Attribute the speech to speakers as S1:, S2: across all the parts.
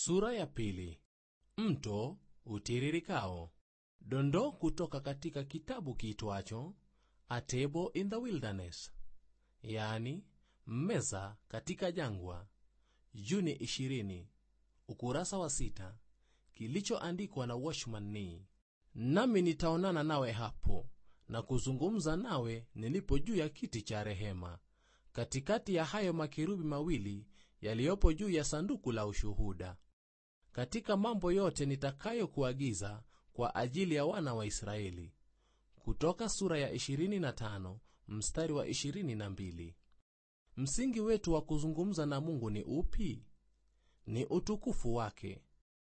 S1: Sura ya pili. Mto utiririkao. Dondoo kutoka katika kitabu kiitwacho A Table in the Wilderness, yani meza katika jangwa, Juni 20, ukurasa wa 6, kilichoandikwa na Watchman Nee. Nami nitaonana nawe hapo na kuzungumza nawe nilipo juu ya kiti cha rehema, katikati ya hayo makerubi mawili yaliyopo juu ya sanduku la ushuhuda, katika mambo yote nitakayokuagiza kwa ajili ya wana wa Israeli. Kutoka sura ya 25 mstari wa 22. Msingi wetu wa kuzungumza na Mungu ni upi? Ni utukufu wake.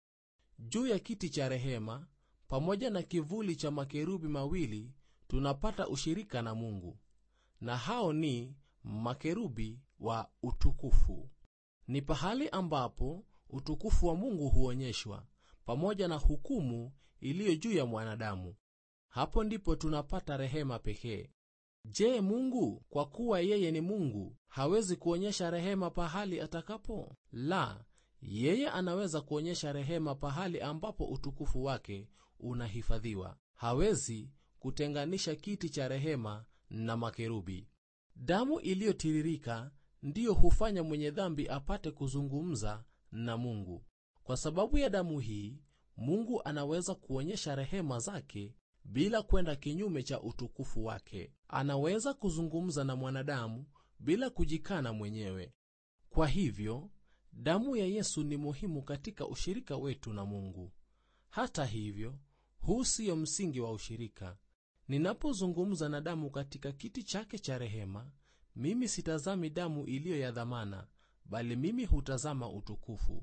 S1: Juu ya kiti cha rehema, pamoja na kivuli cha makerubi mawili, tunapata ushirika na Mungu, na hao ni makerubi wa utukufu. Ni pahali ambapo utukufu wa Mungu huonyeshwa, pamoja na hukumu iliyo juu ya mwanadamu. Hapo ndipo tunapata rehema pekee. Je, Mungu, kwa kuwa yeye ni Mungu, hawezi kuonyesha rehema pahali atakapo? La, yeye anaweza kuonyesha rehema pahali ambapo utukufu wake unahifadhiwa. Hawezi kutenganisha kiti cha rehema na makerubi. Damu iliyotiririka ndiyo hufanya mwenye dhambi apate kuzungumza na Mungu. Kwa sababu ya damu hii, Mungu anaweza kuonyesha rehema zake bila kwenda kinyume cha utukufu wake. Anaweza kuzungumza na mwanadamu bila kujikana mwenyewe. Kwa hivyo, damu ya Yesu ni muhimu katika ushirika wetu na Mungu. Hata hivyo, huu sio msingi wa ushirika. Ninapozungumza na damu katika kiti chake cha rehema, mimi sitazami damu iliyo ya dhamana, bali mimi hutazama utukufu.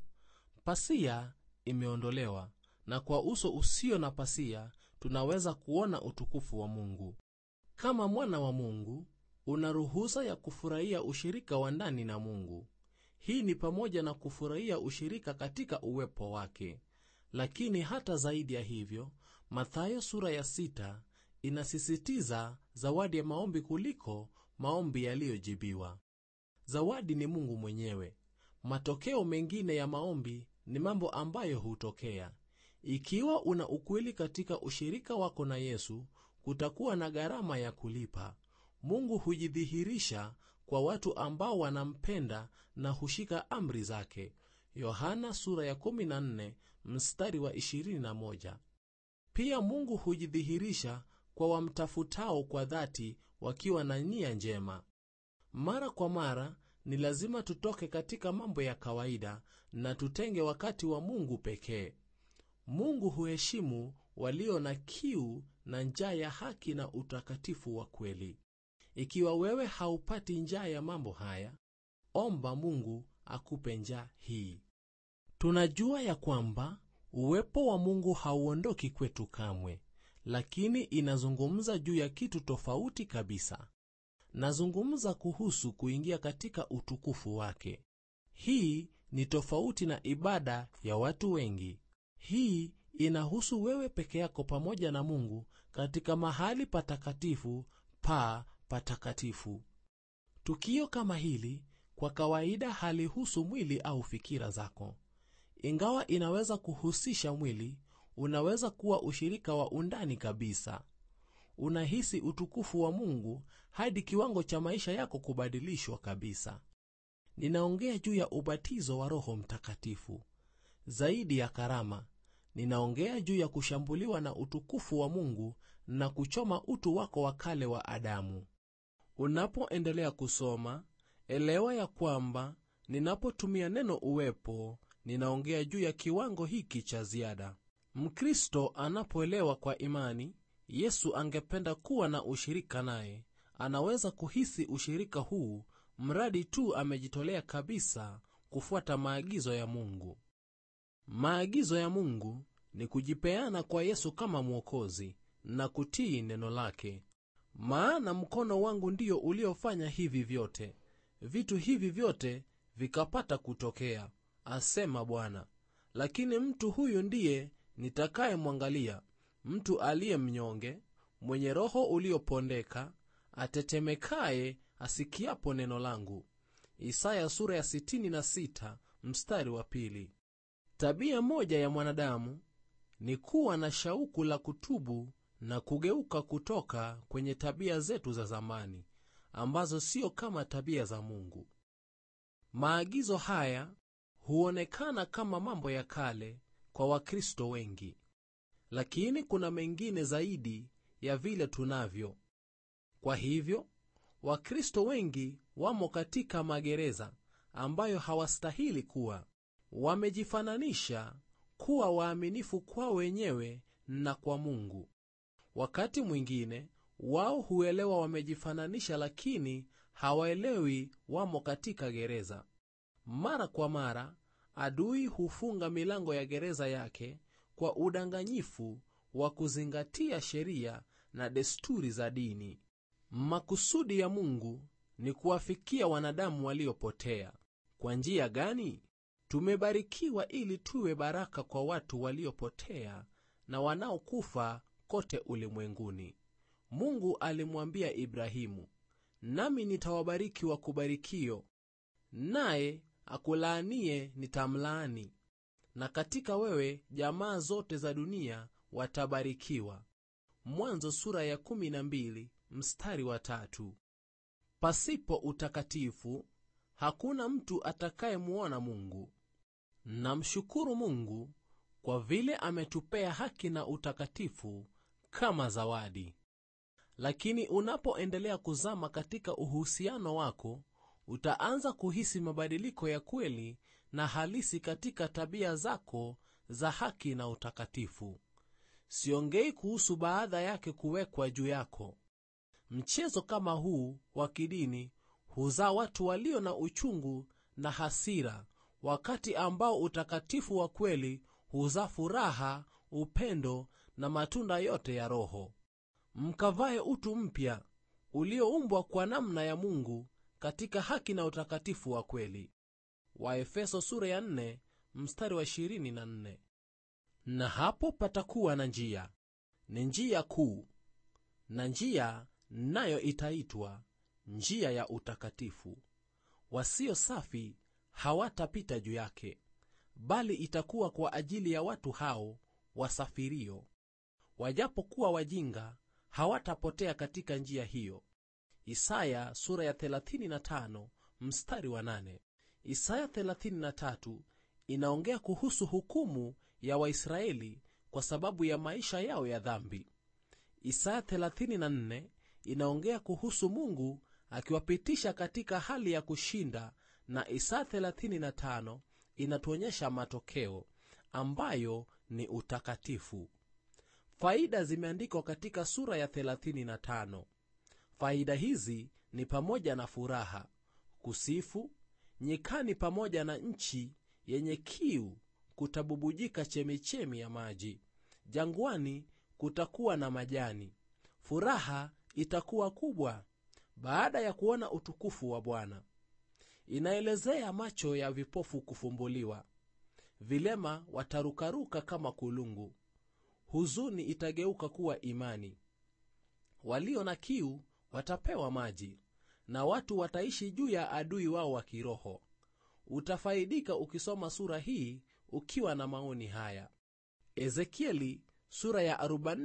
S1: Pasia imeondolewa, na kwa uso usio na pasia tunaweza kuona utukufu wa Mungu. Kama mwana wa Mungu, una ruhusa ya kufurahia ushirika wa ndani na Mungu. Hii ni pamoja na kufurahia ushirika katika uwepo wake. Lakini hata zaidi ya hivyo, Mathayo sura ya 6 inasisitiza zawadi ya maombi kuliko maombi yaliyojibiwa. Zawadi ni Mungu mwenyewe. Matokeo mengine ya maombi ni mambo ambayo hutokea. Ikiwa una ukweli katika ushirika wako na Yesu, kutakuwa na gharama ya kulipa. Mungu hujidhihirisha kwa watu ambao wanampenda na hushika amri zake. Yohana sura ya 14 mstari wa 21. Pia Mungu hujidhihirisha kwa wamtafutao kwa dhati wakiwa na nia njema. Mara kwa mara ni lazima tutoke katika mambo ya kawaida na tutenge wakati wa Mungu pekee. Mungu huheshimu walio na kiu na njaa ya haki na utakatifu wa kweli. Ikiwa wewe haupati njaa ya mambo haya, omba Mungu akupe njaa hii. Tunajua ya kwamba uwepo wa Mungu hauondoki kwetu kamwe, lakini inazungumza juu ya kitu tofauti kabisa. Nazungumza kuhusu kuingia katika utukufu wake. Hii ni tofauti na ibada ya watu wengi. Hii inahusu wewe peke yako pamoja na Mungu katika mahali patakatifu pa patakatifu. Tukio kama hili kwa kawaida halihusu mwili au fikira zako. Ingawa inaweza kuhusisha mwili, unaweza kuwa ushirika wa undani kabisa. Unahisi utukufu wa Mungu hadi kiwango cha maisha yako kubadilishwa kabisa. Ninaongea juu ya ubatizo wa Roho Mtakatifu. Zaidi ya karama, ninaongea juu ya kushambuliwa na utukufu wa Mungu na kuchoma utu wako wa kale wa Adamu. Unapoendelea kusoma, elewa ya kwamba ninapotumia neno uwepo, ninaongea juu ya kiwango hiki cha ziada. Mkristo anapoelewa kwa imani Yesu angependa kuwa na ushirika naye, anaweza kuhisi ushirika huu mradi tu amejitolea kabisa kufuata maagizo ya Mungu. Maagizo ya Mungu ni kujipeana kwa Yesu kama Mwokozi na kutii neno lake. Maana mkono wangu ndio uliofanya hivi vyote, vitu hivi vyote vikapata kutokea, asema Bwana. Lakini mtu huyu ndiye nitakayemwangalia, mtu aliye mnyonge, mwenye roho uliopondeka, atetemekaye asikiapo neno langu. Isaya sura ya 66 mstari wa 2. Tabia moja ya mwanadamu ni kuwa na shauku la kutubu na kugeuka kutoka kwenye tabia zetu za zamani ambazo sio kama tabia za Mungu. Maagizo haya huonekana kama mambo ya kale kwa Wakristo wengi, lakini kuna mengine zaidi ya vile tunavyo. Kwa hivyo, Wakristo wengi wamo katika magereza ambayo hawastahili kuwa. Wamejifananisha kuwa waaminifu kwa wenyewe na kwa Mungu. Wakati mwingine wao huelewa wamejifananisha, lakini hawaelewi wamo katika gereza. Mara kwa mara adui hufunga milango ya gereza yake kwa udanganyifu wa kuzingatia sheria na desturi za dini. Makusudi ya Mungu ni kuwafikia wanadamu waliopotea. Kwa njia gani? Tumebarikiwa ili tuwe baraka kwa watu waliopotea na wanaokufa kote ulimwenguni. Mungu alimwambia Ibrahimu, nami nitawabariki wakubarikio, naye akulaanie nitamlaani, na katika wewe jamaa zote za dunia watabarikiwa. Mwanzo sura ya 12 mstari wa 3. Pasipo utakatifu hakuna mtu atakayemuona Mungu. Namshukuru Mungu kwa vile ametupea haki na utakatifu kama zawadi. Lakini unapoendelea kuzama katika uhusiano wako, utaanza kuhisi mabadiliko ya kweli na halisi katika tabia zako za haki na utakatifu. Siongei kuhusu baadha yake kuwekwa juu yako. Mchezo kama huu wa kidini huzaa watu walio na uchungu na hasira, wakati ambao utakatifu wa kweli huzaa furaha, upendo na matunda yote ya Roho. Mkavae utu mpya ulioumbwa kwa namna ya Mungu katika haki na utakatifu wa kweli. Waefeso sura ya 4 mstari wa 24. Na hapo patakuwa na njia, ni njia kuu, na njia nayo itaitwa njia ya utakatifu. Wasio safi hawatapita juu yake, bali itakuwa kwa ajili ya watu hao wasafirio. Wajapokuwa wajinga, hawatapotea katika njia hiyo. Isaya sura ya 35 mstari wa 8. Isaya 33 inaongea kuhusu hukumu ya Waisraeli kwa sababu ya maisha yao ya dhambi. Isaya 34 inaongea kuhusu Mungu akiwapitisha katika hali ya kushinda, na Isaya 35 inatuonyesha matokeo ambayo ni utakatifu. Faida zimeandikwa katika sura ya 35. Faida hizi ni pamoja na furaha, kusifu, nyikani pamoja na nchi yenye kiu kutabubujika chemichemi ya maji. Jangwani kutakuwa na majani. Furaha itakuwa kubwa baada ya kuona utukufu wa Bwana. Inaelezea macho ya vipofu kufumbuliwa. Vilema watarukaruka kama kulungu. Huzuni itageuka kuwa imani. Walio na kiu watapewa maji, na watu wataishi juu ya adui wao wa kiroho. Utafaidika ukisoma sura hii ukiwa na maoni haya. Ezekieli sura ya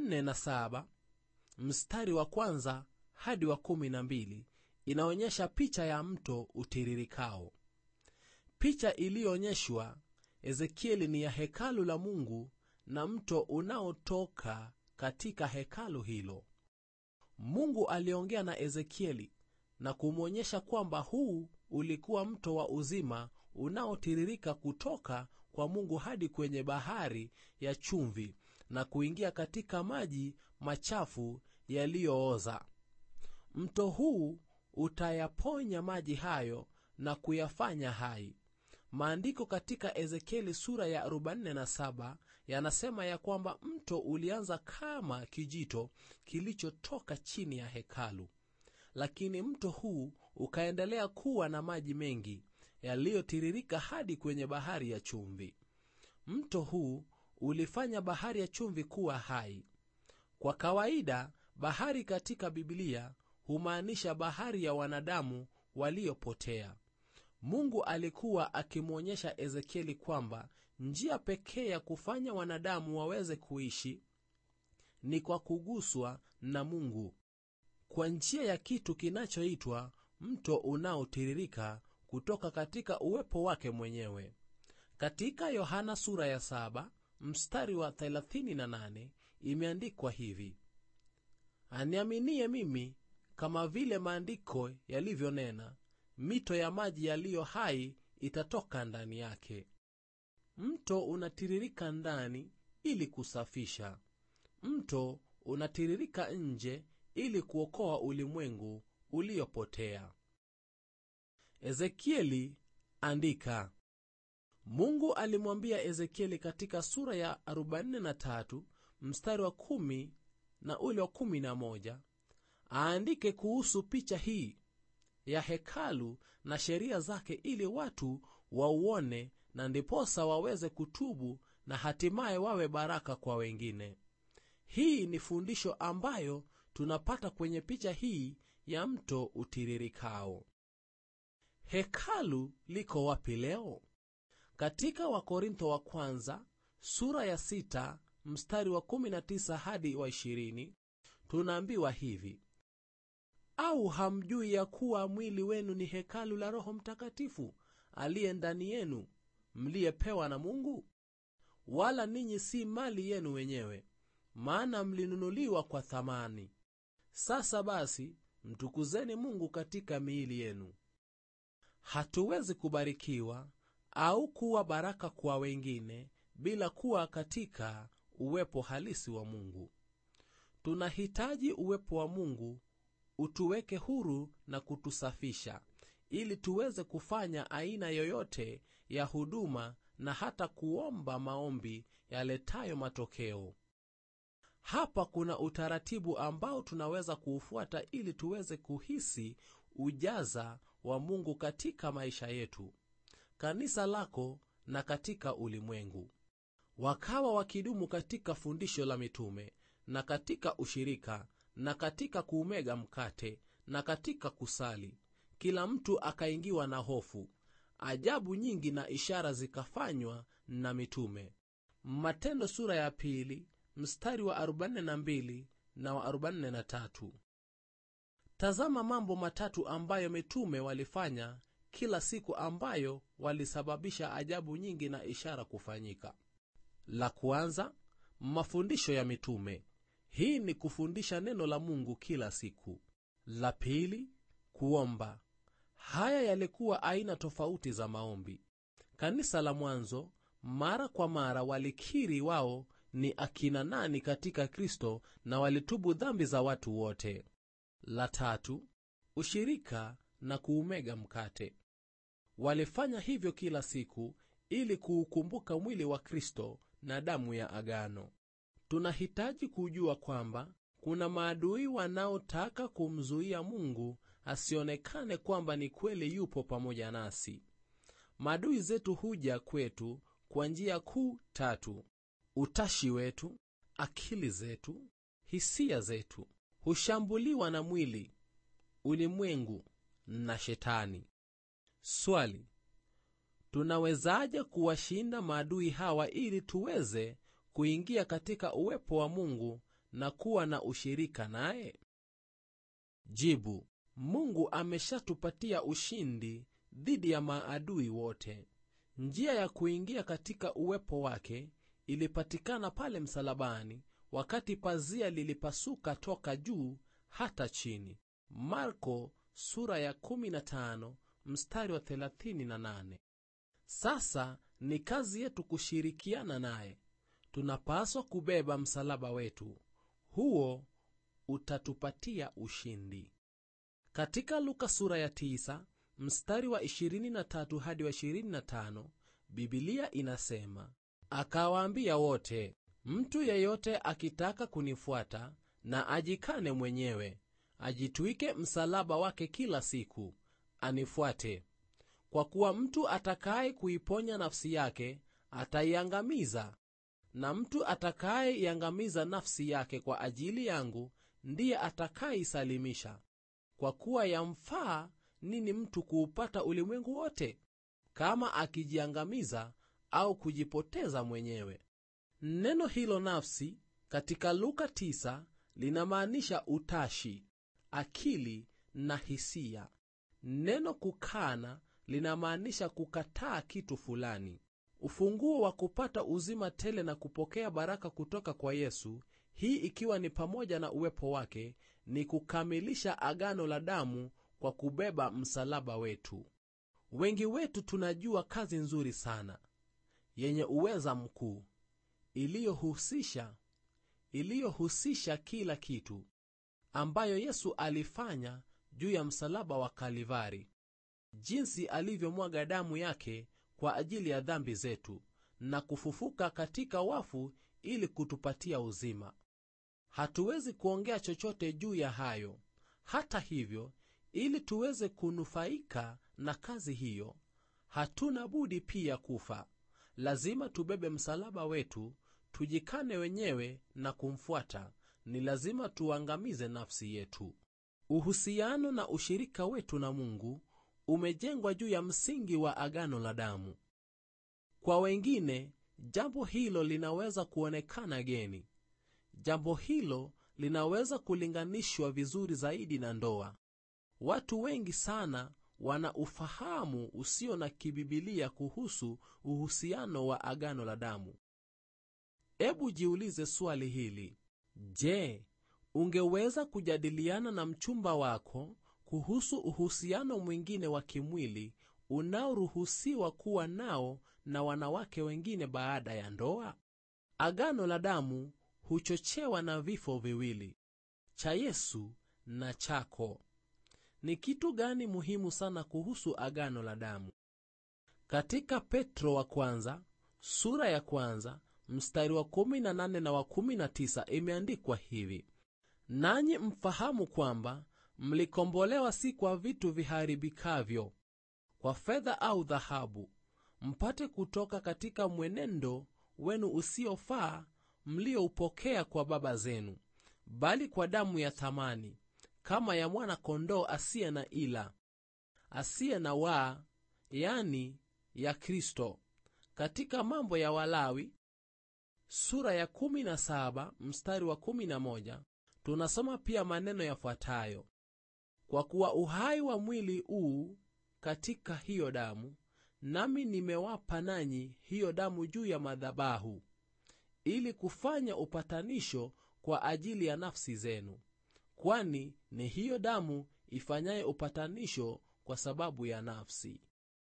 S1: 47 mstari wa 1 hadi wa 12 inaonyesha picha ya mto utiririkao. Picha iliyoonyeshwa Ezekieli ni ya hekalu la Mungu na mto unaotoka katika hekalu hilo. Mungu aliongea na Ezekieli na kumwonyesha kwamba huu ulikuwa mto wa uzima unaotiririka kutoka kwa Mungu hadi kwenye bahari ya chumvi na kuingia katika maji machafu yaliyooza. Mto huu utayaponya maji hayo na kuyafanya hai. Maandiko katika Ezekieli sura ya 47 yanasema ya kwamba mto ulianza kama kijito kilichotoka chini ya hekalu, lakini mto huu ukaendelea kuwa na maji mengi yaliyotiririka hadi kwenye bahari ya chumvi. Mto huu ulifanya bahari ya chumvi kuwa hai. Kwa kawaida, bahari katika Biblia humaanisha bahari ya wanadamu waliopotea. Mungu alikuwa akimwonyesha Ezekieli kwamba njia pekee ya kufanya wanadamu waweze kuishi ni kwa kuguswa na Mungu kwa njia ya kitu kinachoitwa mto unaotiririka kutoka katika uwepo wake mwenyewe. Katika Yohana sura ya 7 mstari wa 38 imeandikwa hivi: "Aniaminie mimi, kama vile maandiko yalivyonena, mito ya maji yaliyo hai itatoka ndani yake." Mto unatiririka ndani ili kusafisha. Mto unatiririka nje ili kuokoa ulimwengu uliopotea. Ezekieli andika. Mungu alimwambia Ezekieli katika sura ya 43 mstari wa 10 na ule wa 11 aandike kuhusu picha hii ya hekalu na sheria zake, ili watu wauone na ndiposa waweze kutubu na hatimaye wawe baraka kwa wengine. Hii ni fundisho ambayo tunapata kwenye picha hii ya mto utiririkao. Hekalu liko wapi leo? Katika Wakorintho wa kwanza sura ya 6 mstari wa 19 hadi wa 20 tunaambiwa hivi: "Au hamjui ya kuwa mwili wenu ni hekalu la Roho Mtakatifu aliye ndani yenu, mliyepewa na Mungu? Wala ninyi si mali yenu wenyewe, maana mlinunuliwa kwa thamani. Sasa basi, mtukuzeni Mungu katika miili yenu." Hatuwezi kubarikiwa au kuwa baraka kwa wengine bila kuwa katika uwepo halisi wa Mungu. Tunahitaji uwepo wa Mungu utuweke huru na kutusafisha ili tuweze kufanya aina yoyote ya huduma na hata kuomba maombi yaletayo matokeo. Hapa kuna utaratibu ambao tunaweza kuufuata ili tuweze kuhisi ujaza wa Mungu katika maisha yetu, kanisa lako na katika ulimwengu. Wakawa wakidumu katika fundisho la mitume na katika ushirika na katika kuumega mkate na katika kusali. Kila mtu akaingiwa na hofu. Ajabu nyingi na ishara zikafanywa na mitume. Matendo sura ya 2 mstari wa 42 na wa 43. Tazama mambo matatu ambayo mitume walifanya kila siku ambayo walisababisha ajabu nyingi na ishara kufanyika. La kwanza, mafundisho ya mitume. Hii ni kufundisha neno la Mungu kila siku. La pili, kuomba. Haya yalikuwa aina tofauti za maombi. Kanisa la mwanzo mara kwa mara walikiri wao ni akina nani katika Kristo na walitubu dhambi za watu wote. La tatu, ushirika na kuumega mkate. Walifanya hivyo kila siku ili kuukumbuka mwili wa Kristo na damu ya agano. Tunahitaji kujua kwamba kuna maadui wanaotaka kumzuia Mungu asionekane kwamba ni kweli yupo pamoja nasi. Maadui zetu huja kwetu kwa njia kuu 3: utashi wetu, akili zetu, hisia zetu. Hushambuliwa na mwili, ulimwengu na shetani. Swali: tunawezaje kuwashinda maadui hawa ili tuweze kuingia katika uwepo wa Mungu na kuwa na ushirika naye? Jibu: Mungu ameshatupatia ushindi dhidi ya maadui wote. Njia ya kuingia katika uwepo wake ilipatikana pale msalabani, wakati pazia lilipasuka toka juu hata chini. Marko sura ya 15 mstari wa 38. Sasa ni kazi yetu kushirikiana naye. Tunapaswa kubeba msalaba wetu. Huo utatupatia ushindi. Katika Luka sura ya 9 mstari wa 23 hadi wa 25, Biblia inasema, akawaambia wote, mtu yeyote akitaka kunifuata na ajikane mwenyewe, ajitwike msalaba wake kila siku, anifuate. Kwa kuwa mtu atakaye kuiponya nafsi yake ataiangamiza, na mtu atakayeiangamiza nafsi yake kwa ajili yangu ndiye atakayeisalimisha. Kwa kuwa yamfaa nini mtu kuupata ulimwengu wote, kama akijiangamiza au kujipoteza mwenyewe. Neno hilo nafsi katika Luka 9 linamaanisha utashi, akili na hisia. Neno kukana linamaanisha kukataa kitu fulani. Ufunguo wa kupata uzima tele na kupokea baraka kutoka kwa Yesu, hii ikiwa ni pamoja na uwepo wake, ni kukamilisha agano la damu kwa kubeba msalaba wetu. Wengi wetu tunajua kazi nzuri sana yenye uweza mkuu iliyohusisha kila kitu ambayo Yesu alifanya juu ya msalaba wa Kalivari, jinsi alivyomwaga damu yake kwa ajili ya dhambi zetu na kufufuka katika wafu ili kutupatia uzima. Hatuwezi kuongea chochote juu ya hayo. Hata hivyo, ili tuweze kunufaika na kazi hiyo, hatuna budi pia kufa. Lazima tubebe msalaba wetu, tujikane wenyewe na kumfuata. Ni lazima tuangamize nafsi yetu. Uhusiano na ushirika wetu na Mungu umejengwa juu ya msingi wa agano la damu. Kwa wengine, jambo hilo linaweza kuonekana geni. Jambo hilo linaweza kulinganishwa vizuri zaidi na ndoa. Watu wengi sana wana ufahamu usio na kibibilia kuhusu uhusiano wa agano la damu. Ebu jiulize swali hili: je, ungeweza kujadiliana na mchumba wako kuhusu uhusiano mwingine wa kimwili unaoruhusiwa kuwa nao na wanawake wengine baada ya ndoa? Agano la damu huchochewa na vifo viwili, cha Yesu na chako. Ni kitu gani muhimu sana kuhusu agano la damu? Katika Petro wa kwanza, sura ya kwanza, mstari wa 18 na wa 19 imeandikwa hivi: nanyi mfahamu kwamba mlikombolewa si kwa vitu viharibikavyo, kwa fedha au dhahabu, mpate kutoka katika mwenendo wenu usiofaa mlioupokea kwa baba zenu, bali kwa damu ya thamani, kama ya mwana kondoo asiye na ila, asiye na waa, yani ya Kristo. Katika Mambo ya Walawi sura ya 17 mstari wa 11 tunasoma pia maneno yafuatayo: kwa kuwa uhai wa mwili katika hiyo damu, nami nimewapa nanyi hiyo damu juu ya madhabahu, ili kufanya upatanisho kwa ajili ya nafsi zenu, kwani ni hiyo damu ifanyaye upatanisho kwa sababu ya nafsi.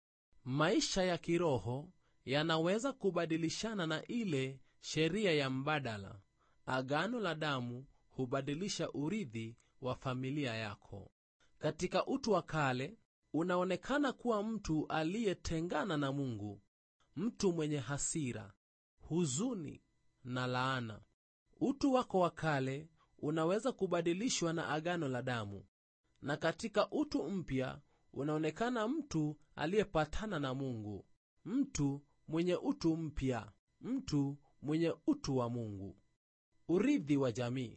S1: Maisha ya kiroho yanaweza kubadilishana na ile sheria ya mbadala. Agano la damu hubadilisha urithi wa familia yako. Katika utu wa kale, unaonekana kuwa mtu aliyetengana na Mungu, mtu mwenye hasira, huzuni na laana. Utu wako wa kale unaweza kubadilishwa na agano la damu, na katika utu mpya unaonekana mtu aliyepatana na Mungu, mtu mwenye utu mpya, mtu mwenye utu wa Mungu. Urithi wa jamii.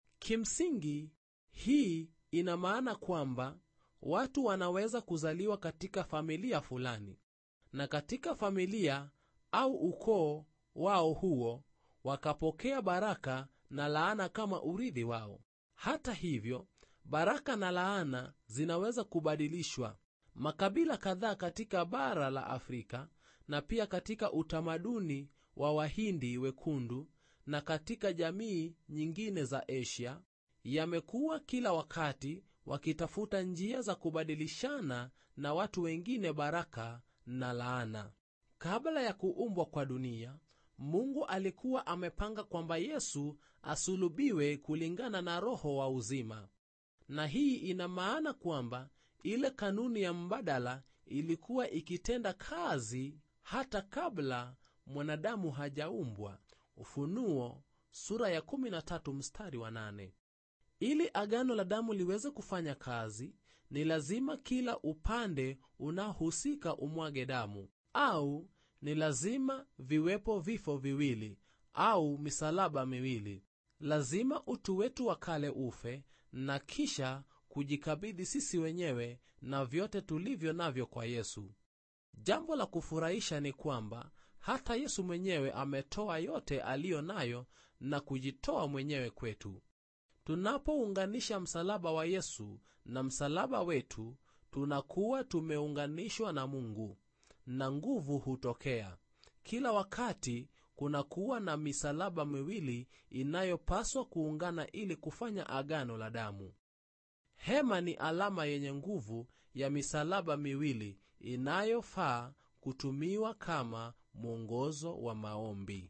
S1: Kimsingi, hii ina maana kwamba watu wanaweza kuzaliwa katika familia fulani, na katika familia au ukoo wao huo wakapokea baraka na laana kama urithi wao. Hata hivyo, baraka na laana zinaweza kubadilishwa. Makabila kadhaa katika bara la Afrika na pia katika utamaduni wa Wahindi wekundu na katika jamii nyingine za Asia yamekuwa kila wakati wakitafuta njia za kubadilishana na watu wengine baraka na laana. Kabla ya kuumbwa kwa dunia, Mungu alikuwa amepanga kwamba Yesu asulubiwe kulingana na roho wa uzima. Na hii ina maana kwamba ile kanuni ya mbadala ilikuwa ikitenda kazi hata kabla mwanadamu hajaumbwa. Ufunuo sura ya 13 mstari wa 8. Ili agano la damu liweze kufanya kazi, ni lazima kila upande unaohusika umwage damu, au ni lazima viwepo vifo viwili au misalaba miwili. Lazima utu wetu wa kale ufe na kisha kujikabidhi sisi wenyewe na vyote tulivyo navyo kwa Yesu. Jambo la kufurahisha ni kwamba Hata Yesu mwenyewe ametoa yote aliyo nayo na kujitoa mwenyewe kwetu. Tunapounganisha msalaba wa Yesu na msalaba wetu, tunakuwa tumeunganishwa na Mungu, na nguvu hutokea. Kila wakati kunakuwa na misalaba miwili inayopaswa kuungana ili kufanya agano la damu. Hema ni alama yenye nguvu ya misalaba miwili inayofaa kutumiwa kama mwongozo wa maombi.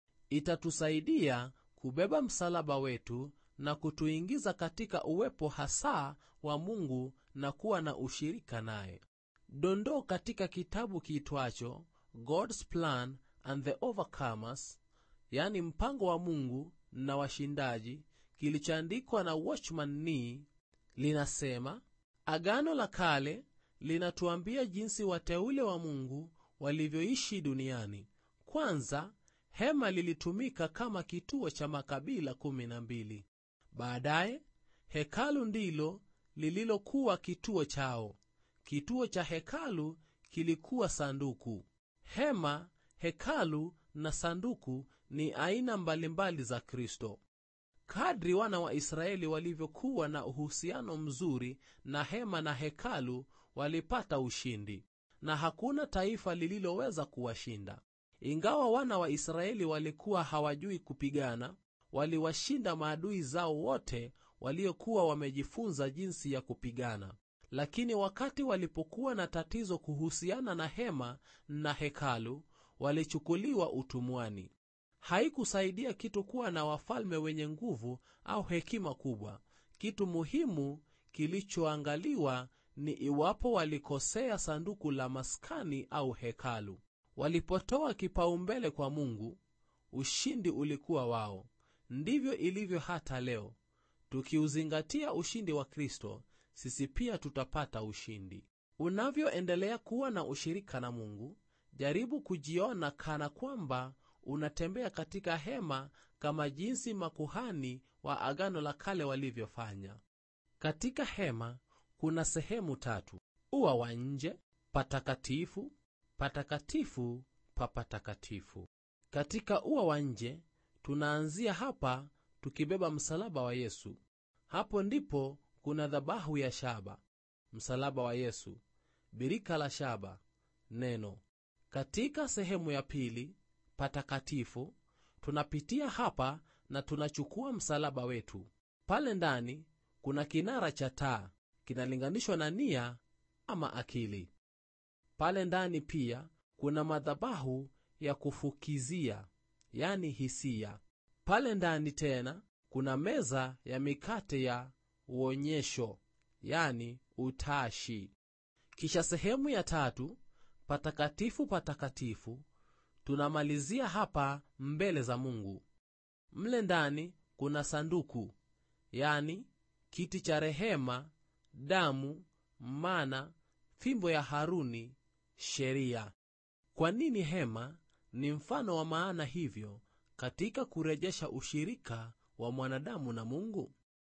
S1: Itatusaidia kubeba msalaba wetu na kutuingiza katika uwepo hasa wa Mungu na kuwa na ushirika naye. Dondoo katika kitabu kiitwacho God's Plan and the Overcomers, yani mpango wa Mungu na washindaji, kilichoandikwa na Watchman Nee, linasema Agano la Kale linatuambia jinsi wateule wa Mungu walivyoishi duniani. Kwanza, hema lilitumika kama kituo cha makabila 12. Baadaye, hekalu ndilo lililokuwa kituo chao. Kituo cha hekalu kilikuwa sanduku. Hema, hekalu na sanduku ni aina mbalimbali za Kristo. Kadri wana wa Israeli walivyokuwa na uhusiano mzuri na hema na hekalu, walipata ushindi, na hakuna taifa lililoweza kuwashinda. Ingawa wana wa Israeli walikuwa hawajui kupigana, waliwashinda maadui zao wote waliokuwa wamejifunza jinsi ya kupigana. Lakini wakati walipokuwa na tatizo kuhusiana na hema na hekalu, walichukuliwa utumwani. Haikusaidia kitu kuwa na wafalme wenye nguvu au hekima kubwa. Kitu muhimu kilichoangaliwa ni iwapo walikosea sanduku la maskani au hekalu. Walipotoa kipaumbele kwa Mungu, ushindi ulikuwa wao. Ndivyo ilivyo hata leo. Tukiuzingatia ushindi wa Kristo, sisi pia tutapata ushindi. Unavyoendelea kuwa na ushirika na Mungu, jaribu kujiona kana kwamba unatembea katika hema kama jinsi makuhani wa Agano la Kale walivyofanya. Katika hema kuna sehemu 3: ua wa nje, patakatifu, patakatifu pa patakatifu. Katika ua wa nje, tunaanzia hapa tukibeba msalaba wa Yesu. Hapo ndipo kuna dhabahu ya shaba, msalaba wa Yesu, birika la shaba, neno. Katika sehemu ya pili, patakatifu, tunapitia hapa na tunachukua msalaba wetu. Pale ndani kuna kinara cha taa, kinalinganishwa na nia ama akili. Pale ndani pia kuna madhabahu ya kufukizia, yani hisia. Pale ndani tena kuna meza ya mikate ya uonyesho, yani utashi. Kisha sehemu ya 3, patakatifu patakatifu, tunamalizia hapa mbele za Mungu. Mle ndani kuna sanduku, yani kiti cha rehema, damu, mana, fimbo ya Haruni, sheria. Kwa nini hema ni mfano wa maana hivyo katika kurejesha ushirika wa mwanadamu na Mungu?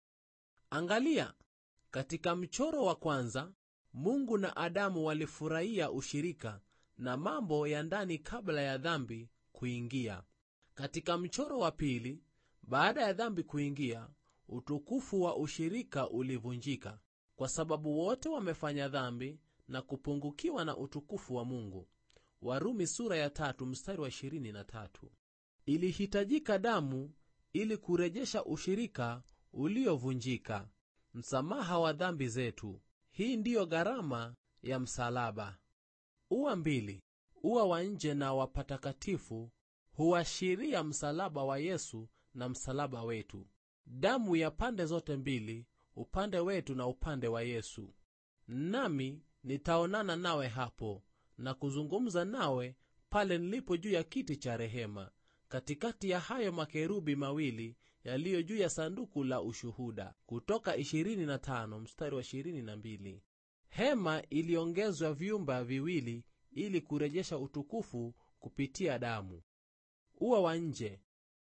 S1: Angalia, katika mchoro wa kwanza, Mungu na Adamu walifurahia ushirika na mambo ya ndani kabla ya dhambi kuingia. Katika mchoro wa pili, baada ya dhambi kuingia, utukufu wa ushirika ulivunjika, kwa sababu wote wamefanya dhambi na kupungukiwa na utukufu wa Mungu. Warumi sura ya 3 mstari wa 23. Ilihitajika damu ili kurejesha ushirika uliovunjika, msamaha wa dhambi zetu. Hii ndiyo gharama ya msalaba. Ua 2, ua wa nje na wa patakatifu, huashiria msalaba wa Yesu na msalaba wetu. Damu ya pande zote mbili, upande wetu na upande wa Yesu. Nami nitaonana nawe hapo na kuzungumza nawe pale nilipo juu ya kiti cha rehema, katikati ya hayo makerubi mawili yaliyo juu ya sanduku la ushuhuda. Kutoka 25 mstari wa 22. Hema iliongezwa vyumba viwili ili kurejesha utukufu kupitia damu. Ua wa nje,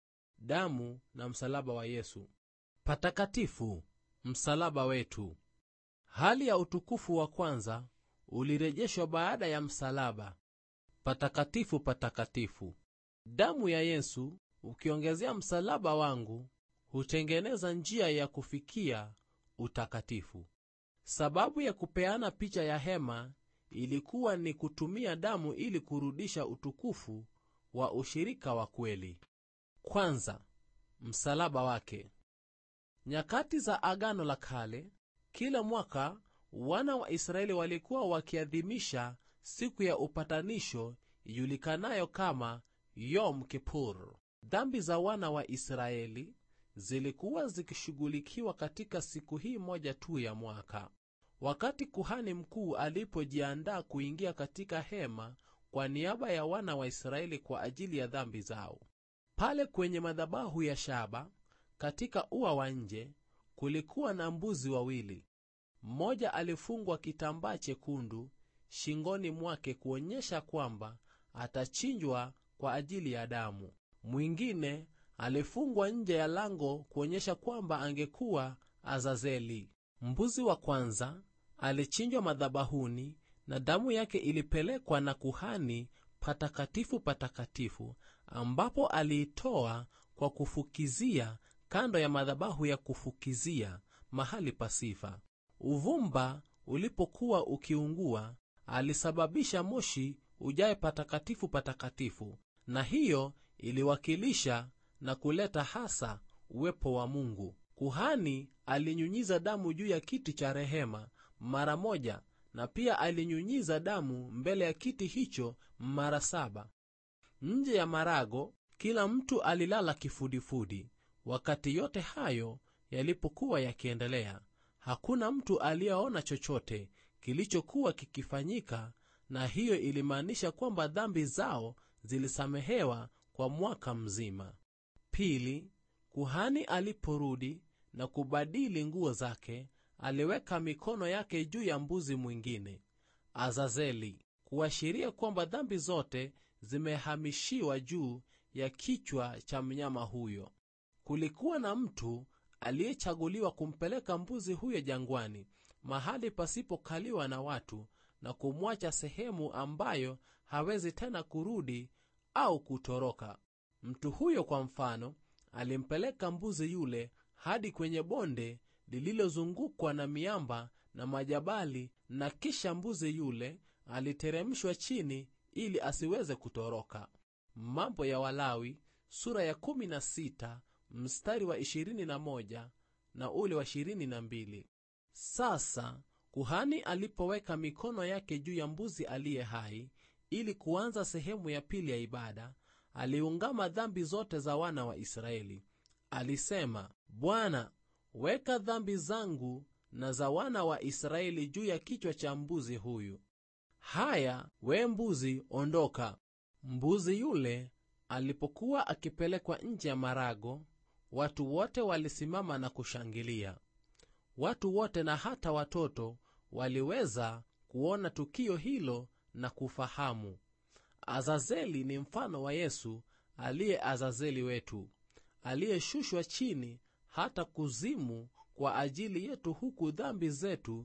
S1: damu na msalaba wa Yesu. Patakatifu, msalaba wetu. Hali ya utukufu wa kwanza ulirejeshwa baada ya msalaba. Patakatifu patakatifu. Damu ya Yesu ukiongezea msalaba wangu hutengeneza njia ya kufikia utakatifu. Sababu ya kupeana picha ya hema ilikuwa ni kutumia damu ili kurudisha utukufu wa ushirika wa kweli. Kwanza, msalaba wake. Nyakati za Agano la Kale, kila mwaka wana wa Israeli walikuwa wakiadhimisha siku ya upatanisho ijulikanayo kama Yom Kippur. Dhambi za wana wa Israeli zilikuwa zikishughulikiwa katika siku hii moja tu ya mwaka. Wakati kuhani mkuu alipojiandaa kuingia katika hema kwa niaba ya wana wa Israeli kwa ajili ya dhambi zao, pale kwenye madhabahu ya shaba katika ua wa nje kulikuwa na mbuzi wawili. Mmoja alifungwa kitambaa chekundu shingoni mwake kuonyesha kwamba atachinjwa kwa ajili ya damu. Mwingine alifungwa nje ya lango kuonyesha kwamba angekuwa Azazeli. Mbuzi wa kwanza alichinjwa madhabahuni na damu yake ilipelekwa na kuhani patakatifu patakatifu, ambapo aliitoa kwa kufukizia kando ya madhabahu ya kufukizia, mahali pasifa. Uvumba ulipokuwa ukiungua alisababisha moshi ujae patakatifu patakatifu, na hiyo iliwakilisha na kuleta hasa uwepo wa Mungu. Kuhani alinyunyiza damu juu ya kiti cha rehema mara moja, na pia alinyunyiza damu mbele ya kiti hicho mara 7. Nje ya marago kila mtu alilala kifudifudi. Wakati yote hayo yalipokuwa yakiendelea, hakuna mtu aliyeona chochote kilichokuwa kikifanyika, na hiyo ilimaanisha kwamba dhambi zao zilisamehewa kwa mwaka mzima. Pili, kuhani aliporudi na kubadili nguo zake, aliweka mikono yake juu ya mbuzi mwingine, Azazeli, kuashiria kwamba dhambi zote zimehamishiwa juu ya kichwa cha mnyama huyo. Kulikuwa na mtu aliyechaguliwa kumpeleka mbuzi huyo jangwani, mahali pasipokaliwa na watu, na kumwacha sehemu ambayo hawezi tena kurudi au kutoroka. Mtu huyo kwa mfano alimpeleka mbuzi yule hadi kwenye bonde lililozungukwa na miamba na majabali, na kisha mbuzi yule aliteremshwa chini ili asiweze kutoroka. Mambo ya Walawi sura ya 16 mstari wa 21 na ule wa 22. Sasa kuhani alipoweka mikono yake juu ya mbuzi aliye hai ili kuanza sehemu ya pili ya ibada, aliungama dhambi zote za wana wa Israeli. Alisema, Bwana, weka dhambi zangu na za wana wa Israeli juu ya kichwa cha mbuzi huyu. Haya, we mbuzi, ondoka. Mbuzi yule alipokuwa akipelekwa nje ya marago, watu wote walisimama na kushangilia. Watu wote na hata watoto waliweza kuona tukio hilo na kufahamu. Azazeli ni mfano wa Yesu aliye Azazeli wetu, aliyeshushwa chini hata kuzimu kwa ajili yetu, huku dhambi zetu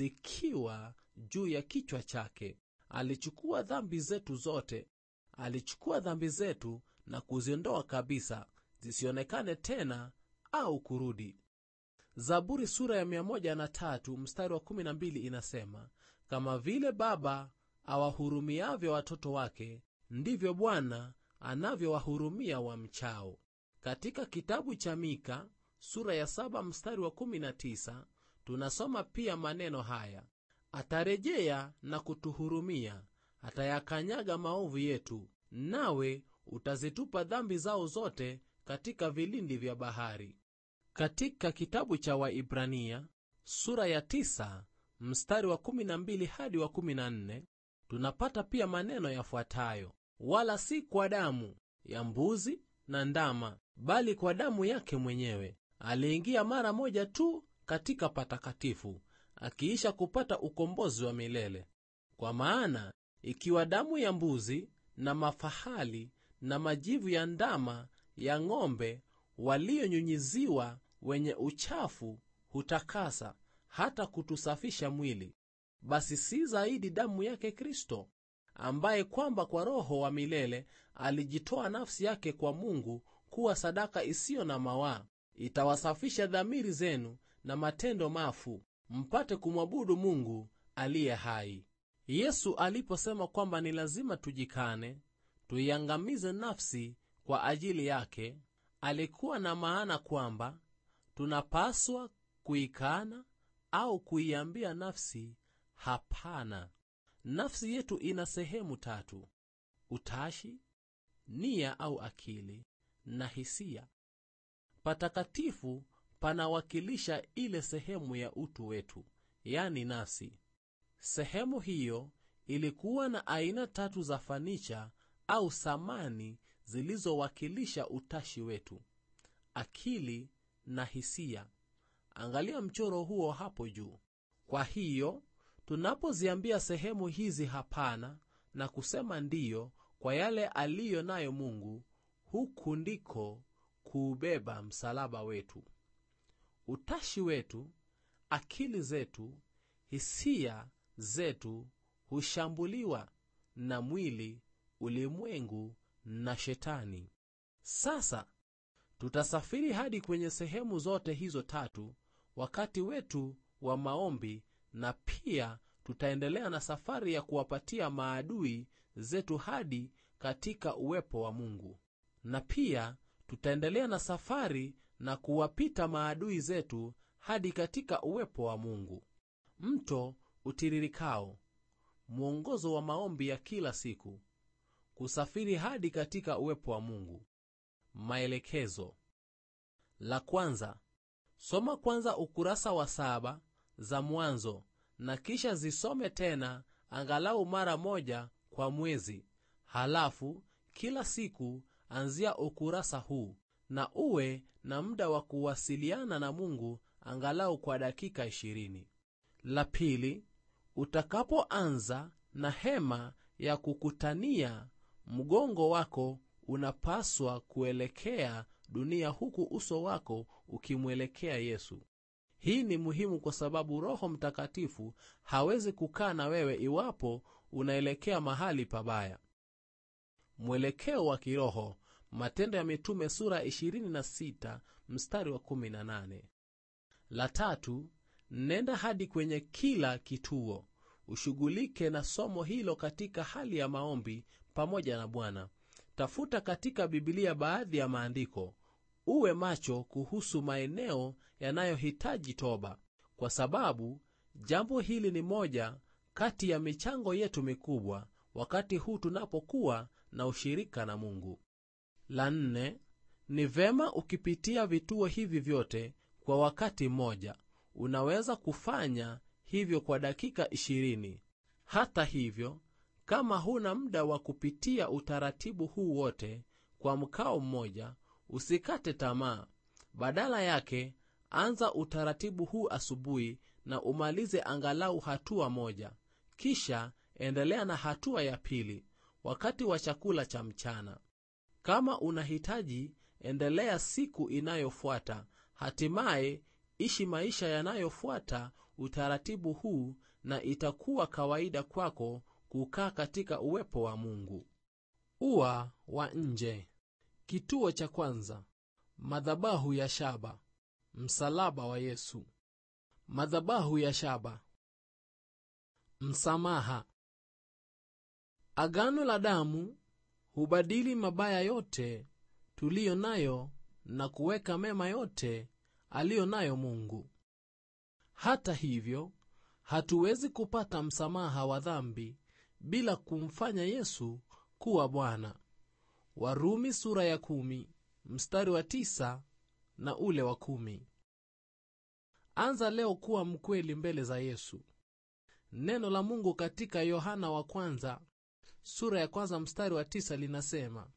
S1: zikiwa juu ya kichwa chake. Alichukua dhambi zetu zote. Alichukua dhambi zetu na kuziondoa kabisa, zisionekane tena au kurudi. Zaburi sura ya 103 mstari wa 12 inasema, kama vile baba awahurumiavyo watoto wake, ndivyo Bwana anavyowahurumia wamchao. Katika kitabu cha Mika sura ya 7 mstari wa 19 tunasoma pia maneno haya, atarejea na kutuhurumia, atayakanyaga maovu yetu, nawe utazitupa dhambi zao zote katika vilindi vya bahari. Katika kitabu cha Waibrania sura ya 9 mstari wa 12 hadi wa 14 tunapata pia maneno yafuatayo, wala si kwa damu ya mbuzi na ndama, bali kwa damu yake mwenyewe aliingia mara moja tu katika patakatifu, akiisha kupata ukombozi wa milele. Kwa maana ikiwa damu ya mbuzi na mafahali na majivu ya ndama ya ng'ombe walionyunyiziwa wenye uchafu hutakasa hata kutusafisha mwili, basi si zaidi damu yake Kristo ambaye kwamba kwa Roho wa milele alijitoa nafsi yake kwa Mungu kuwa sadaka isiyo na mawaa, itawasafisha dhamiri zenu na matendo mafu, mpate kumwabudu Mungu aliye hai. Yesu aliposema kwamba ni lazima tujikane, tuiangamize nafsi kwa ajili yake, alikuwa na maana kwamba tunapaswa kuikana au kuiambia nafsi hapana. Nafsi yetu ina sehemu tatu: utashi, nia au akili, na hisia. Patakatifu panawakilisha ile sehemu ya utu wetu, yani nafsi. Sehemu hiyo ilikuwa na aina tatu za fanicha au samani zilizowakilisha utashi wetu, akili na hisia. Angalia mchoro huo hapo juu. Kwa hiyo, tunapoziambia sehemu hizi hapana na kusema ndiyo kwa yale aliyo nayo Mungu, huku ndiko kuubeba msalaba wetu. Utashi wetu, akili zetu, hisia zetu hushambuliwa na mwili, ulimwengu na Shetani. Sasa tutasafiri hadi kwenye sehemu zote hizo tatu wakati wetu wa maombi, na pia tutaendelea na safari ya kuwapatia maadui zetu hadi katika uwepo wa Mungu. Na pia tutaendelea na safari na kuwapita maadui zetu hadi katika uwepo wa Mungu. Mto utiririkao, mwongozo wa maombi ya kila siku, kusafiri hadi katika uwepo wa Mungu. Maelekezo. La kwanza, soma kwanza ukurasa wa 7 za Mwanzo na kisha zisome tena angalau mara moja kwa mwezi. Halafu kila siku anzia ukurasa huu na uwe na muda wa kuwasiliana na Mungu angalau kwa dakika 20. La pili, utakapoanza na hema ya kukutania, mgongo wako unapaswa kuelekea dunia huku uso wako ukimwelekea Yesu. Hii ni muhimu kwa sababu Roho Mtakatifu hawezi kukaa na wewe iwapo unaelekea mahali pabaya. Mwelekeo wa kiroho, Matendo ya Mitume sura 26 mstari wa 18. La tatu, nenda hadi kwenye kila kituo, ushughulike na somo hilo katika hali ya maombi pamoja na Bwana. Tafuta katika Biblia baadhi ya maandiko. Uwe macho kuhusu maeneo yanayohitaji toba, kwa sababu jambo hili ni moja kati ya michango yetu mikubwa wakati huu tunapokuwa na ushirika na Mungu. La nne, ni vema ukipitia vituo hivi vyote kwa wakati mmoja. Unaweza kufanya hivyo kwa dakika 20. Hata hivyo, kama huna muda wa kupitia utaratibu huu wote kwa mkao mmoja, usikate tamaa. Badala yake, anza utaratibu huu asubuhi na umalize angalau hatua moja. Kisha endelea na hatua ya pili wakati wa chakula cha mchana. Kama unahitaji, endelea siku inayofuata. Hatimaye ishi maisha yanayofuata utaratibu huu na itakuwa kawaida kwako kukaa katika uwepo wa Mungu. Ua wa nje. Kituo cha kwanza, madhabahu ya shaba, msalaba wa Yesu. Madhabahu ya shaba. Msamaha. Agano la damu hubadili mabaya yote tuliyo nayo na kuweka mema yote aliyo nayo Mungu. Hata hivyo, hatuwezi kupata msamaha wa dhambi bila kumfanya Yesu kuwa Bwana. Warumi sura ya 10 mstari wa 9 na ule wa 10. Anza leo kuwa mkweli mbele za Yesu. Neno la Mungu katika Yohana wa kwanza sura ya 1 mstari wa 9 linasema,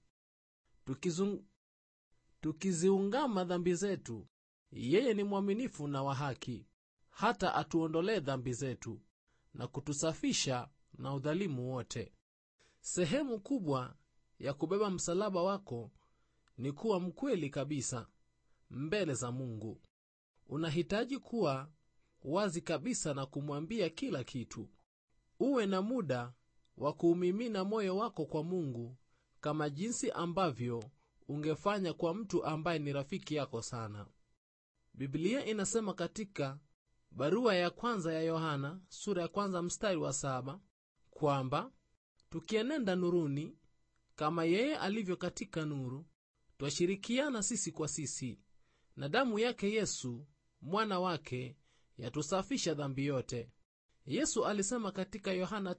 S1: tukiziungama dhambi zetu, yeye ni mwaminifu na wa haki, hata atuondolee dhambi zetu na kutusafisha na udhalimu wote. Sehemu kubwa ya kubeba msalaba wako ni kuwa mkweli kabisa mbele za Mungu. Unahitaji kuwa wazi kabisa na kumwambia kila kitu. Uwe na muda wa kuumimina moyo wako kwa Mungu kama jinsi ambavyo ungefanya kwa mtu ambaye ni rafiki yako sana. Biblia inasema katika barua ya kwanza ya Yohana sura ya 1 mstari wa 7 kwamba tukienenda nuruni kama yeye alivyo katika nuru, twashirikiana sisi kwa sisi, na damu yake Yesu mwana wake yatusafisha dhambi yote. Yesu alisema katika Yohana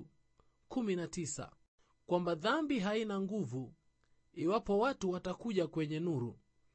S1: 3:19 kwamba dhambi haina nguvu iwapo watu watakuja kwenye nuru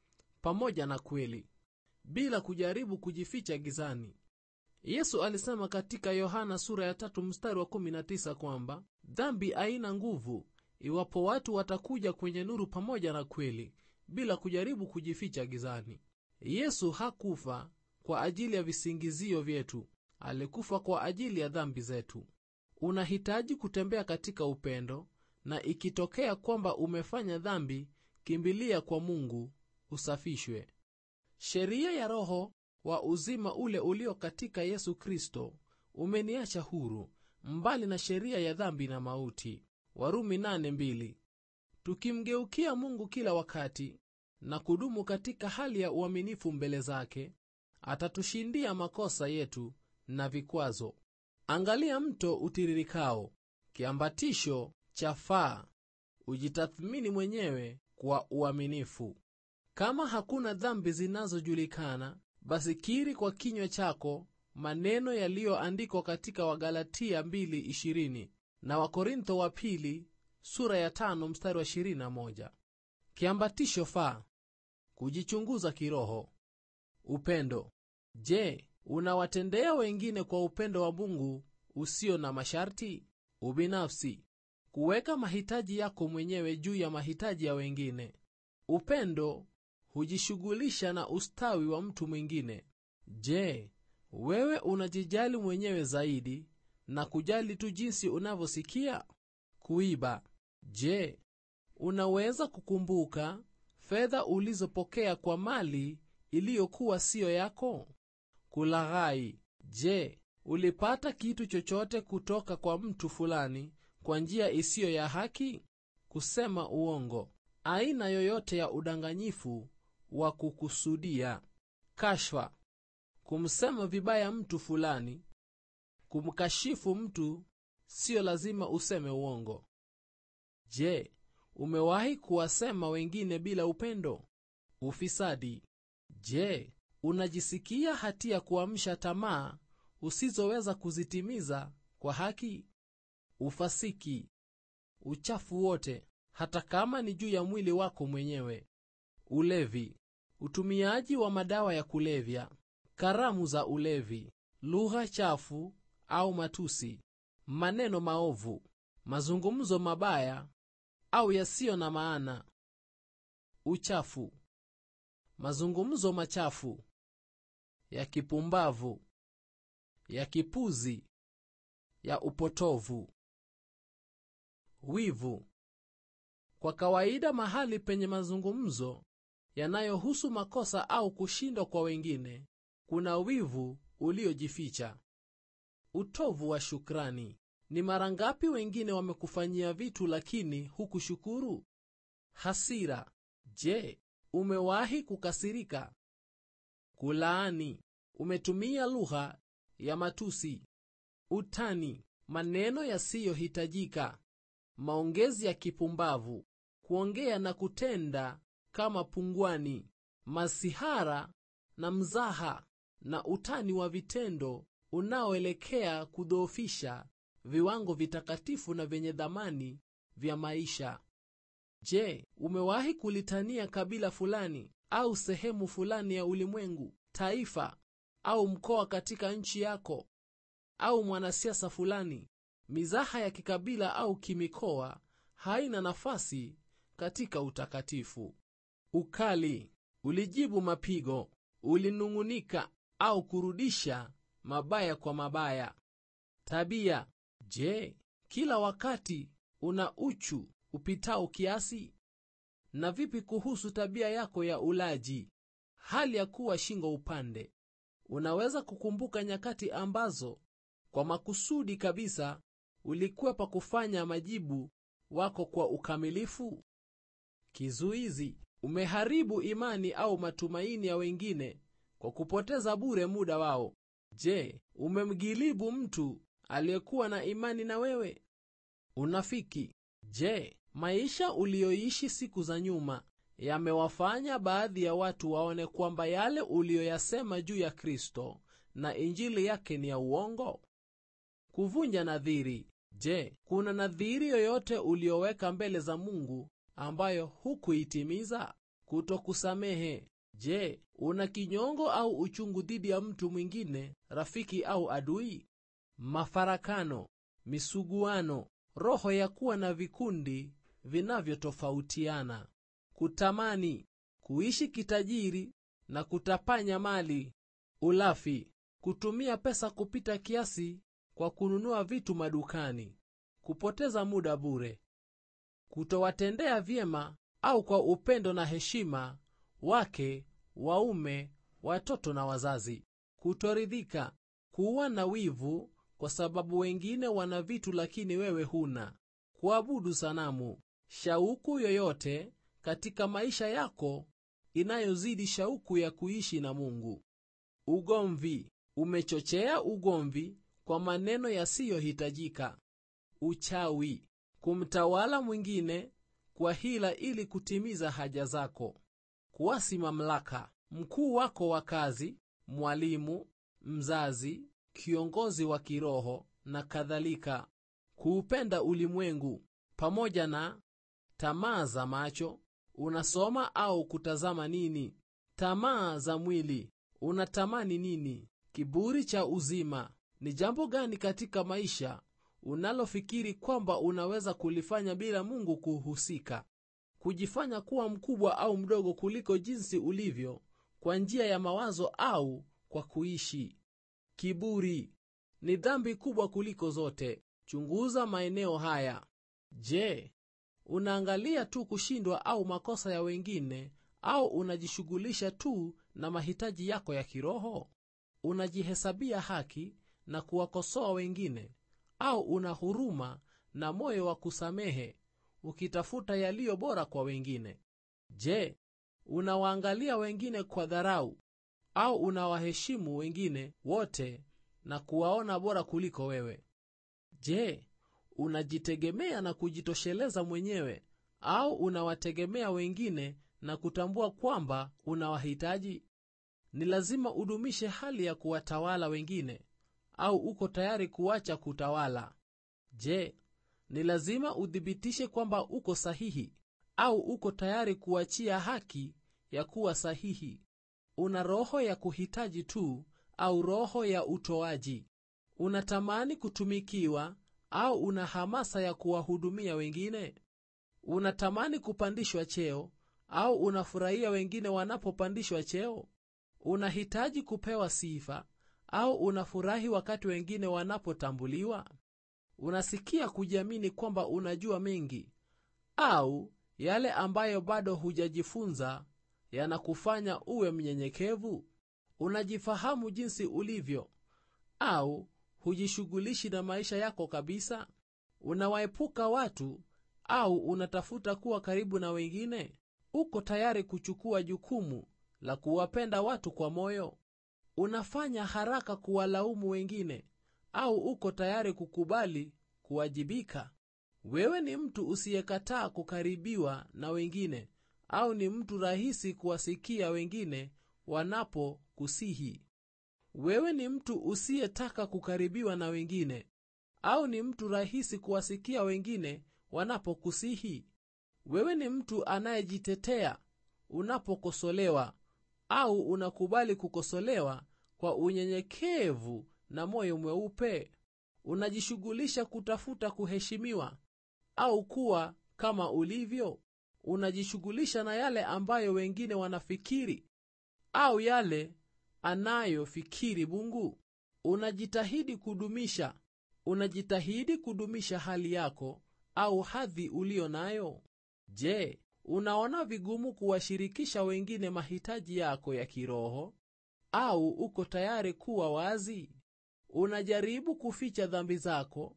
S1: pamoja na kweli, bila kujaribu kujificha gizani. Yesu alisema katika Yohana sura ya 3 mstari wa 19 kwamba dhambi haina nguvu iwapo watu watakuja kwenye nuru pamoja na kweli, bila kujaribu kujificha gizani. Yesu hakufa kwa ajili ya visingizio vyetu, alikufa kwa ajili ya dhambi zetu. Unahitaji kutembea katika upendo, na ikitokea kwamba umefanya dhambi, kimbilia kwa Mungu usafishwe. Sheria ya Roho wa uzima ule ulio katika Yesu Kristo umeniacha huru, mbali na sheria ya dhambi na mauti. Warumi 8:2. Tukimgeukia Mungu kila wakati na kudumu katika hali ya uaminifu mbele zake, atatushindia makosa yetu na vikwazo. Angalia mto utiririkao, kiambatisho cha faa. Ujitathmini mwenyewe kwa uaminifu. Kama hakuna dhambi zinazojulikana, basi kiri kwa kinywa chako maneno yaliyoandikwa katika Wagalatia 2:20 na Wakorintho wa pili sura ya 5 mstari wa 21. Kiambatisho faa: kujichunguza kiroho. Upendo. Je, unawatendea wengine kwa upendo wa Mungu usio na masharti? Ubinafsi: kuweka mahitaji yako mwenyewe juu ya mahitaji ya wengine. Upendo hujishughulisha na ustawi wa mtu mwingine. Je, wewe unajijali mwenyewe zaidi na kujali tu jinsi unavyosikia? Kuiba: je, unaweza kukumbuka fedha ulizopokea kwa mali iliyokuwa sio yako? Kulaghai: je, ulipata kitu chochote kutoka kwa mtu fulani kwa njia isiyo ya haki? Kusema uongo: aina yoyote ya udanganyifu wa kukusudia. Kashfa: kumsema vibaya mtu fulani. Kumkashifu mtu sio lazima useme uongo. Je, umewahi kuwasema wengine bila upendo? Ufisadi: je, unajisikia hatia kuamsha tamaa usizoweza kuzitimiza kwa haki? Ufasiki: uchafu wote, hata kama ni juu ya mwili wako mwenyewe. Ulevi: utumiaji wa madawa ya kulevya, karamu za ulevi, lugha chafu au matusi, maneno maovu, mazungumzo mabaya au yasiyo na maana. Uchafu: mazungumzo machafu, ya kipumbavu, ya kipuzi, ya upotovu. Wivu: kwa kawaida mahali penye mazungumzo yanayohusu makosa au kushindwa kwa wengine, kuna wivu uliojificha. Utovu wa shukrani: ni mara ngapi wengine wamekufanyia vitu lakini hukushukuru? Hasira: je, umewahi kukasirika? Kulaani: umetumia lugha ya matusi. Utani: maneno yasiyohitajika, maongezi ya kipumbavu, kuongea na kutenda kama pungwani. Masihara na mzaha na utani wa vitendo unaoelekea kudhoofisha viwango vitakatifu na vyenye dhamani vya maisha. Je, umewahi kulitania kabila fulani au sehemu fulani ya ulimwengu, taifa au mkoa katika nchi yako, au mwanasiasa fulani? Mizaha ya kikabila au kimikoa haina nafasi katika utakatifu. Ukali: ulijibu mapigo, ulinung'unika au kurudisha mabaya kwa mabaya. Tabia: je, kila wakati una uchu upitao kiasi? Na vipi kuhusu tabia yako ya ulaji, hali ya kuwa shingo upande? Unaweza kukumbuka nyakati ambazo kwa makusudi kabisa ulikwepa kufanya majibu wako kwa ukamilifu? Kizuizi: umeharibu imani au matumaini ya wengine kwa kupoteza bure muda wao. Je, umemgilibu mtu aliyekuwa na imani na wewe? Unafiki: je, maisha uliyoishi siku za nyuma yamewafanya baadhi ya watu waone kwamba yale uliyoyasema juu ya Kristo na injili yake ni ya uongo? Kuvunja nadhiri: je, kuna nadhiri yoyote uliyoweka mbele za Mungu ambayo hukuitimiza? Kutokusamehe: je, una kinyongo au uchungu dhidi ya mtu mwingine, rafiki au adui? Mafarakano, misuguano, roho ya kuwa na vikundi vinavyotofautiana. Kutamani, kuishi kitajiri na kutapanya mali. Ulafi, kutumia pesa kupita kiasi kwa kununua vitu madukani. Kupoteza muda bure. Kutowatendea vyema au kwa upendo na heshima wake, waume, watoto na wazazi. Kutoridhika, kuwa na wivu kwa sababu wengine wana vitu lakini wewe huna. Kuabudu sanamu. Shauku yoyote katika maisha yako inayozidi shauku ya kuishi na Mungu. Ugomvi, umechochea ugomvi kwa maneno yasiyohitajika. Uchawi, kumtawala mwingine kwa hila ili kutimiza haja zako. Kuasi mamlaka, mkuu wako wa kazi, mwalimu, mzazi, kiongozi wa kiroho na kadhalika. Kuupenda ulimwengu pamoja na tamaa za macho. Unasoma au kutazama nini? Tamaa za mwili, unatamani nini? Kiburi cha uzima, ni jambo gani katika maisha unalofikiri kwamba unaweza kulifanya bila Mungu kuhusika? Kujifanya kuwa mkubwa au mdogo kuliko jinsi ulivyo kwa njia ya mawazo au kwa kuishi. Kiburi ni dhambi kubwa kuliko zote. Chunguza maeneo haya. Je, unaangalia tu kushindwa au makosa ya wengine, au unajishughulisha tu na mahitaji yako ya kiroho? Unajihesabia haki na kuwakosoa wengine, au una huruma na moyo wa kusamehe ukitafuta yaliyo bora kwa wengine? Je, unawaangalia wengine kwa dharau, au unawaheshimu wengine wote na kuwaona bora kuliko wewe? Je, unajitegemea na kujitosheleza mwenyewe, au unawategemea wengine na kutambua kwamba unawahitaji? Ni lazima udumishe hali ya kuwatawala wengine, au uko tayari kuacha kutawala? Je, ni lazima udhibitishe kwamba uko sahihi, au uko tayari kuachia haki ya kuwa sahihi? Una roho ya kuhitaji tu au roho ya utoaji? Unatamani kutumikiwa au una hamasa ya kuwahudumia wengine? Unatamani kupandishwa cheo au unafurahia wengine wanapopandishwa cheo? Unahitaji kupewa sifa au unafurahi wakati wengine wanapotambuliwa? Unasikia kujiamini kwamba unajua mengi, au yale ambayo bado hujajifunza yanakufanya uwe mnyenyekevu? Unajifahamu jinsi ulivyo, au hujishughulishi na maisha yako kabisa? Unawaepuka watu au unatafuta kuwa karibu na wengine? Uko tayari kuchukua jukumu la kuwapenda watu kwa moyo? Unafanya haraka kuwalaumu wengine, au uko tayari kukubali kuwajibika? Wewe ni mtu usiyekataa kukaribiwa na wengine, au ni mtu rahisi kuwasikia wengine wanapokusihi? Wewe ni mtu usiyetaka kukaribiwa na wengine, au ni mtu rahisi kuwasikia wengine wanapokusihi? Wewe ni mtu anayejitetea unapokosolewa, au unakubali kukosolewa kwa unyenyekevu na moyo mweupe? Unajishughulisha kutafuta kuheshimiwa au kuwa kama ulivyo? Unajishughulisha na yale ambayo wengine wanafikiri au yale anayofikiri Mungu? Unajitahidi kudumisha hali yako au hadhi ulio nayo? Je, unaona vigumu kuwashirikisha wengine mahitaji yako ya kiroho, au uko tayari kuwa wazi? Unajaribu kuficha dhambi zako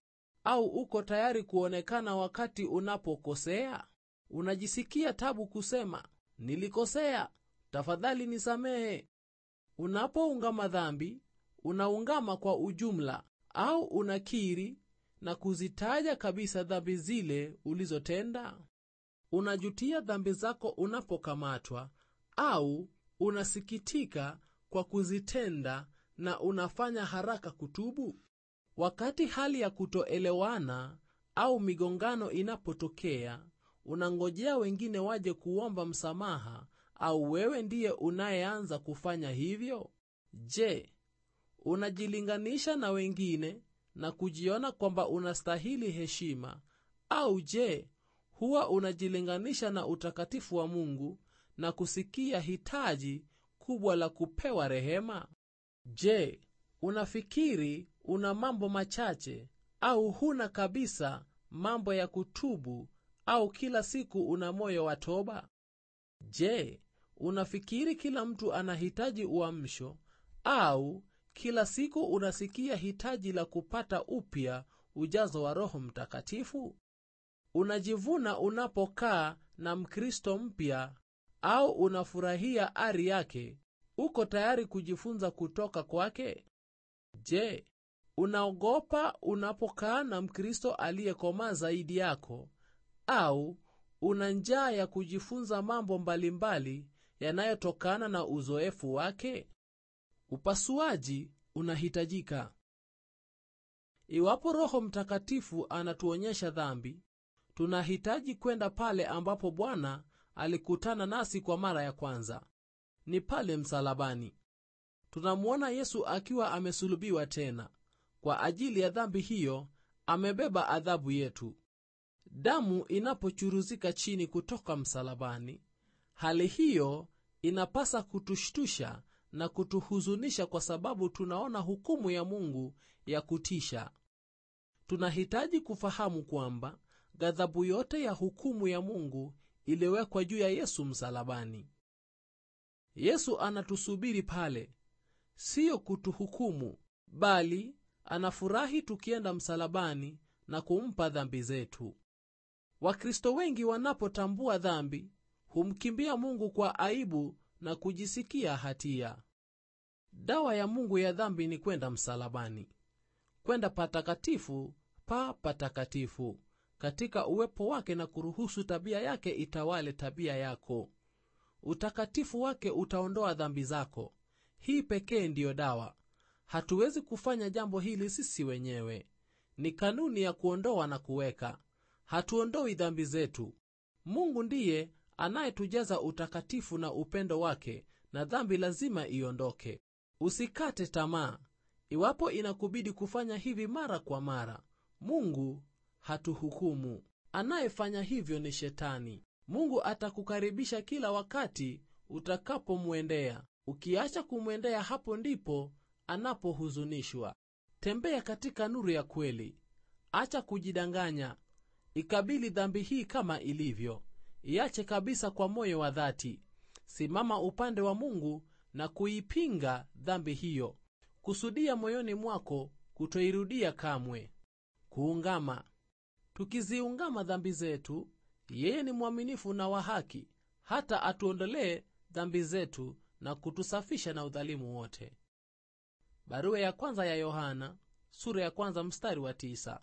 S1: au uko tayari kuonekana wakati unapokosea? Unajisikia tabu kusema, nilikosea, tafadhali nisamehe? Unapoungama dhambi, unaungama kwa ujumla au unakiri na kuzitaja kabisa dhambi zile ulizotenda? Unajutia dhambi zako unapokamatwa au unasikitika kwa kuzitenda na unafanya haraka kutubu? Wakati hali ya kutoelewana au migongano inapotokea, unangojea wengine waje kuomba msamaha au wewe ndiye unayeanza kufanya hivyo? Je, unajilinganisha na wengine na kujiona kwamba unastahili heshima, au je, huwa unajilinganisha na utakatifu wa Mungu na kusikia hitaji kubwa la kupewa rehema? Je, unafikiri una mambo machache au huna kabisa mambo ya kutubu, au kila siku una moyo wa toba? Je, unafikiri kila mtu anahitaji uamsho, au kila siku unasikia hitaji la kupata upya ujazo wa Roho Mtakatifu? Unajivuna unapokaa na Mkristo mpya, au unafurahia ari yake? Uko tayari kujifunza kutoka kwake? Je, unaogopa unapokaa na Mkristo aliyekomaa zaidi yako, au una njaa ya kujifunza mambo mbalimbali yanayotokana na uzoefu wake? Upasuaji unahitajika. Iwapo Roho Mtakatifu anatuonyesha dhambi, tunahitaji kwenda pale ambapo Bwana alikutana nasi kwa mara ya kwanza. Ni pale msalabani. Tunamwona Yesu akiwa amesulubiwa tena. Kwa ajili ya dhambi hiyo, amebeba adhabu yetu. Damu inapochuruzika chini kutoka msalabani, hali hiyo inapasa kutushtusha na kutuhuzunisha, kwa sababu tunaona hukumu ya Mungu ya kutisha. Tunahitaji kufahamu kwamba ghadhabu yote ya hukumu ya Mungu iliwekwa juu ya Yesu msalabani. Yesu anatusubiri pale, sio kutuhukumu, bali anafurahi tukienda msalabani na kumpa dhambi zetu. Wakristo wengi wanapotambua dhambi, humkimbia Mungu kwa aibu na kujisikia hatia. Dawa ya Mungu ya dhambi ni kwenda msalabani, kwenda patakatifu pa patakatifu katika uwepo wake na kuruhusu tabia yake itawale tabia yako. Utakatifu wake utaondoa dhambi zako. Hii pekee ndiyo dawa. Hatuwezi kufanya jambo hili sisi wenyewe. Ni kanuni ya kuondoa na kuweka. Hatuondoi dhambi zetu. Mungu ndiye anayetujaza utakatifu na upendo wake, na dhambi lazima iondoke. Usikate tamaa. Iwapo inakubidi kufanya hivi mara kwa mara, Mungu hatuhukumu. Anayefanya hivyo ni Shetani. Mungu atakukaribisha kila wakati utakapomwendea. Ukiacha kumwendea, hapo ndipo anapohuzunishwa. Tembea katika nuru ya kweli. Acha kujidanganya. Ikabili dhambi hii kama ilivyo. Iache kabisa kwa moyo wa dhati. Simama upande wa Mungu na kuipinga dhambi hiyo. Kusudia moyoni mwako kutoirudia kamwe. Kuungama. Tukiziungama dhambi zetu, yeye ni mwaminifu na wa haki, hata atuondolee dhambi zetu na kutusafisha na udhalimu wote. Barua ya kwanza ya Yohana, sura ya 1 mstari wa 9.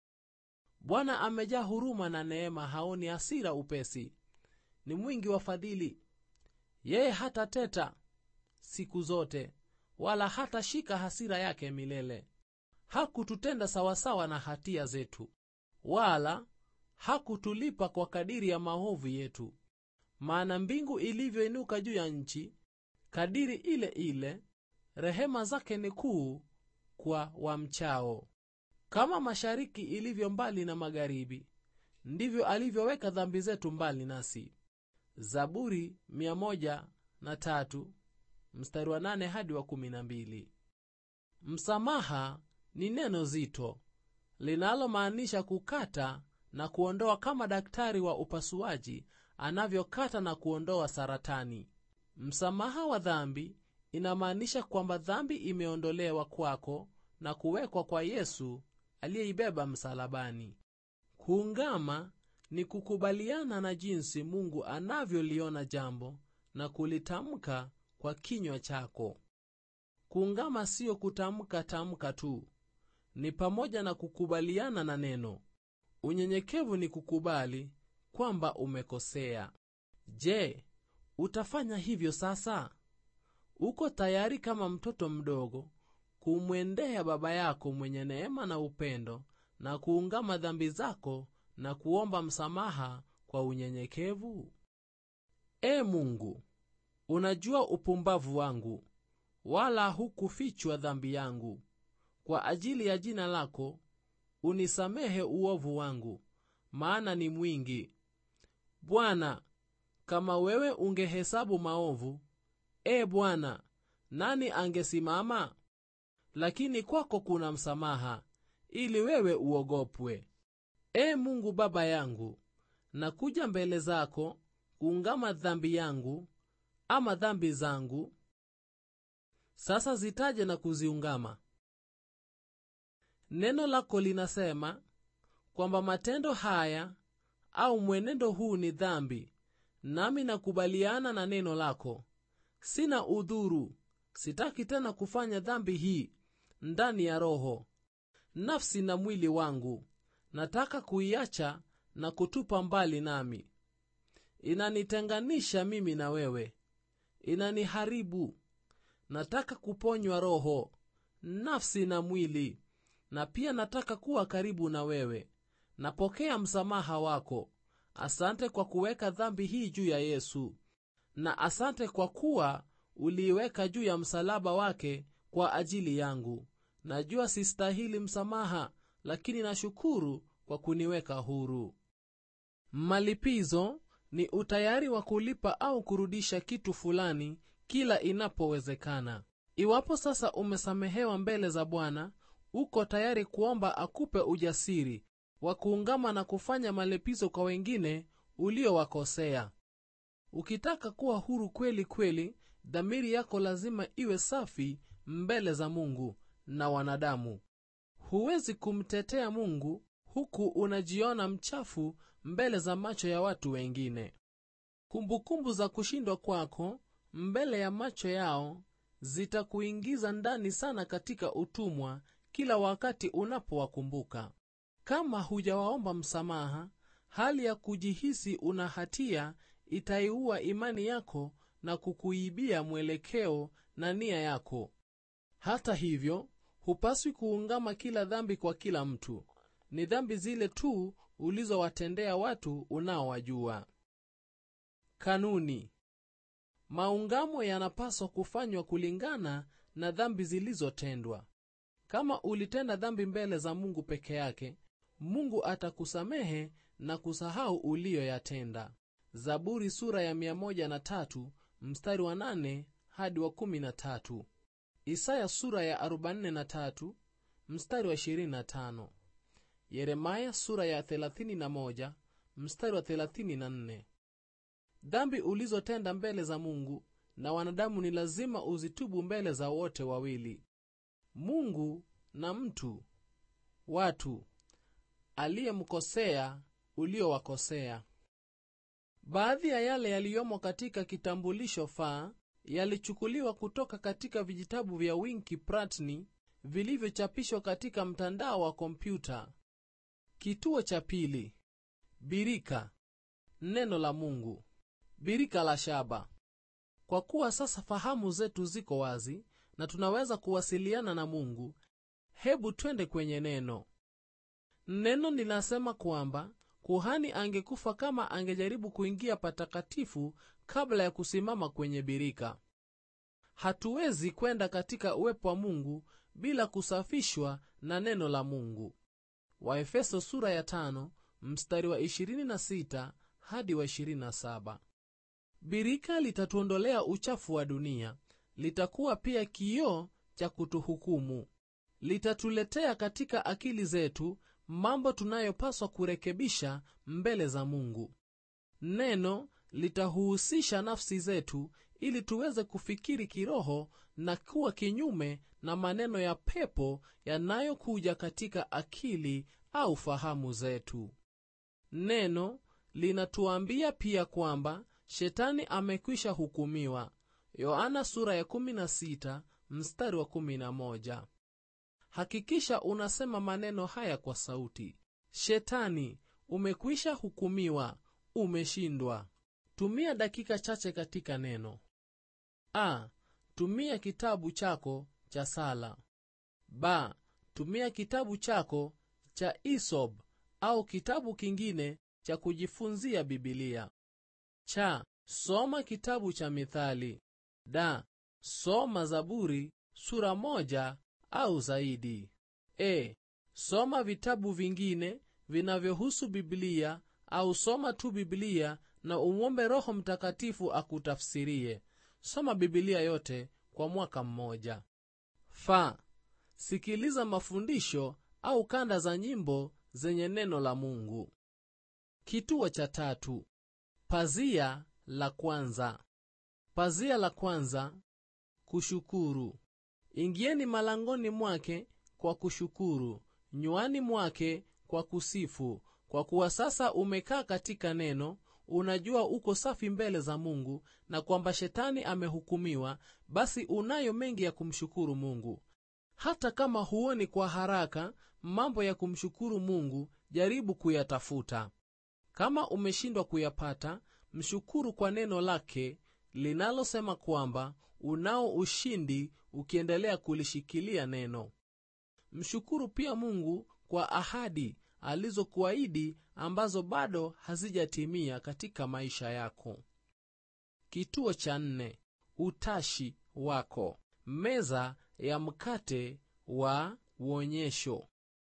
S1: Bwana amejaa huruma na neema, haoni hasira upesi, ni mwingi wa fadhili. Yeye hatateta siku zote, wala hatashika hasira yake milele. Hakututenda sawasawa na hatia zetu, wala hakutulipa kwa kadiri ya maovu yetu. Maana mbingu ilivyoinuka juu ya nchi, kadiri ile ile rehema zake ni kuu kwa wamchao. Kama mashariki ilivyo mbali na magharibi, ndivyo alivyoweka dhambi zetu mbali nasi. Zaburi 103 mstari wa 8 hadi wa 12. Msamaha ni neno zito linalomaanisha kukata na kuondoa, kama daktari wa upasuaji anavyokata na kuondoa saratani. Msamaha wa dhambi inamaanisha kwamba dhambi imeondolewa kwako na kuwekwa kwa Yesu aliyeibeba msalabani. Kuungama ni kukubaliana na jinsi Mungu anavyoliona jambo na kulitamka kwa kinywa chako. Kuungama sio kutamka tu, ni pamoja na kukubaliana na neno. Unyenyekevu ni kukubali kwamba umekosea. Je, utafanya hivyo sasa? Uko tayari kama mtoto mdogo kumwendea baba yako mwenye neema na upendo na kuungama dhambi zako na kuomba msamaha kwa unyenyekevu? Mungu, unajua upumbavu wangu, wala hukufichwa dhambi yangu. Kwa ajili ya jina lako, unisamehe uovu wangu, maana ni mwingi. Bwana, kama wewe ungehesabu maovu, Bwana, nani angesimama? Lakini kwako kuna msamaha, ili wewe uogopwe. Mungu Baba yangu, nakuja mbele zako kuungama dhambi yangu ama dhambi zangu. Sasa zitaje na kuziungama. Neno lako linasema kwamba matendo haya au mwenendo huu ni dhambi, nami nakubaliana na neno lako. Sina udhuru, sitaki tena kufanya dhambi hii ndani ya roho, nafsi na mwili wangu. Nataka kuiacha na kutupa mbali nami. Inanitenganisha mimi na wewe, inaniharibu. Nataka kuponywa roho, nafsi na mwili, na pia nataka kuwa karibu na wewe. Napokea msamaha wako. Asante kwa kuweka dhambi hii juu ya Yesu, na asante kwa kuwa uliiweka juu ya msalaba wake kwa ajili yangu. Najua sistahili msamaha, lakini nashukuru kwa kuniweka huru. Malipizo ni utayari wa kulipa au kurudisha kitu fulani kila inapowezekana. Iwapo sasa umesamehewa mbele za Bwana, uko tayari kuomba akupe ujasiri wa kuungama na kufanya malipizo kwa wengine uliowakosea. Ukitaka kuwa huru kweli kweli, dhamiri yako lazima iwe safi mbele za Mungu na wanadamu. Huwezi kumtetea Mungu huku unajiona mchafu mbele za macho ya watu wengine. Kumbukumbu za kushindwa kwako mbele ya macho yao zitakuingiza ndani sana katika utumwa kila wakati unapowakumbuka. Kama hujawaomba msamaha, hali ya kujihisi una hatia itaiua imani yako na kukuibia mwelekeo na nia yako. Hata hivyo, hupaswi kuungama kila dhambi kwa kila mtu. Ni dhambi zile tu ulizowatendea watu unaowajua. Kanuni: maungamo yanapaswa kufanywa kulingana na dhambi zilizotendwa. Kama ulitenda dhambi mbele za Mungu peke yake, Mungu atakusamehe na kusahau uliyoyatenda. Zaburi sura ya 103 mstari wa 8 hadi wa 13. Isaya sura ya 43 mstari wa 25. Yeremia sura ya 31 mstari wa 34. Dhambi ulizotenda mbele za Mungu na wanadamu ni lazima uzitubu mbele za wote wawili, Mungu na watu aliyemkosea uliowakosea. Baadhi ya yale yaliyomo katika kitambulisho faa yalichukuliwa kutoka katika vijitabu vya Winky Pratney vilivyochapishwa katika mtandao wa kompyuta. Kituo cha pili: birika, neno la Mungu. Birika la shaba. Kwa kuwa sasa fahamu zetu ziko wazi na tunaweza kuwasiliana na Mungu, hebu twende kwenye neno. Neno linasema kwamba kuhani angekufa kama angejaribu kuingia patakatifu kabla ya kusimama kwenye birika. Hatuwezi kwenda katika uwepo wa Mungu bila kusafishwa na neno la Mungu. Waefeso sura ya 5 mstari wa 26 hadi wa 27. Birika litatuondolea uchafu wa dunia. Litakuwa pia kioo cha kutuhukumu. Litatuletea katika akili zetu mambo tunayopaswa kurekebisha mbele za Mungu. Neno litahusisha nafsi zetu ili tuweze kufikiri kiroho na kuwa kinyume na maneno ya pepo yanayokuja katika akili au fahamu zetu. Neno linatuambia pia kwamba Shetani amekwisha hukumiwa. Yohana sura ya 16 mstari wa 11. Hakikisha unasema maneno haya kwa sauti: Shetani, umekwisha hukumiwa, umeshindwa. Tumia dakika chache katika neno. Tumia kitabu chako cha sala. Tumia kitabu chako cha Isob au kitabu kingine cha kujifunzia Biblia. Soma kitabu cha Mithali. Soma Zaburi sura 1 au zaidi. Soma vitabu vingine vinavyohusu Biblia au soma tu Biblia na umwombe Roho Mtakatifu akutafsirie. Soma Biblia yote kwa mwaka mmoja. Sikiliza mafundisho au kanda za nyimbo zenye neno la Mungu. Kituo cha 3. Pazia la kwanza. Pazia la kwanza: kushukuru. Ingieni malangoni mwake kwa kushukuru, nywani mwake kwa kusifu, kwa kuwa sasa umekaa katika neno. Unajua uko safi mbele za Mungu na kwamba Shetani amehukumiwa, basi unayo mengi ya kumshukuru Mungu. Hata kama huoni kwa haraka mambo ya kumshukuru Mungu, jaribu kuyatafuta. Kama umeshindwa kuyapata, mshukuru kwa neno lake linalosema kwamba unao ushindi ukiendelea kulishikilia neno. Mshukuru pia Mungu kwa ahadi alizokuahidi ambazo bado hazijatimia katika maisha yako. Kituo cha 4. Utashi wako. Meza ya mkate wa uonyesho.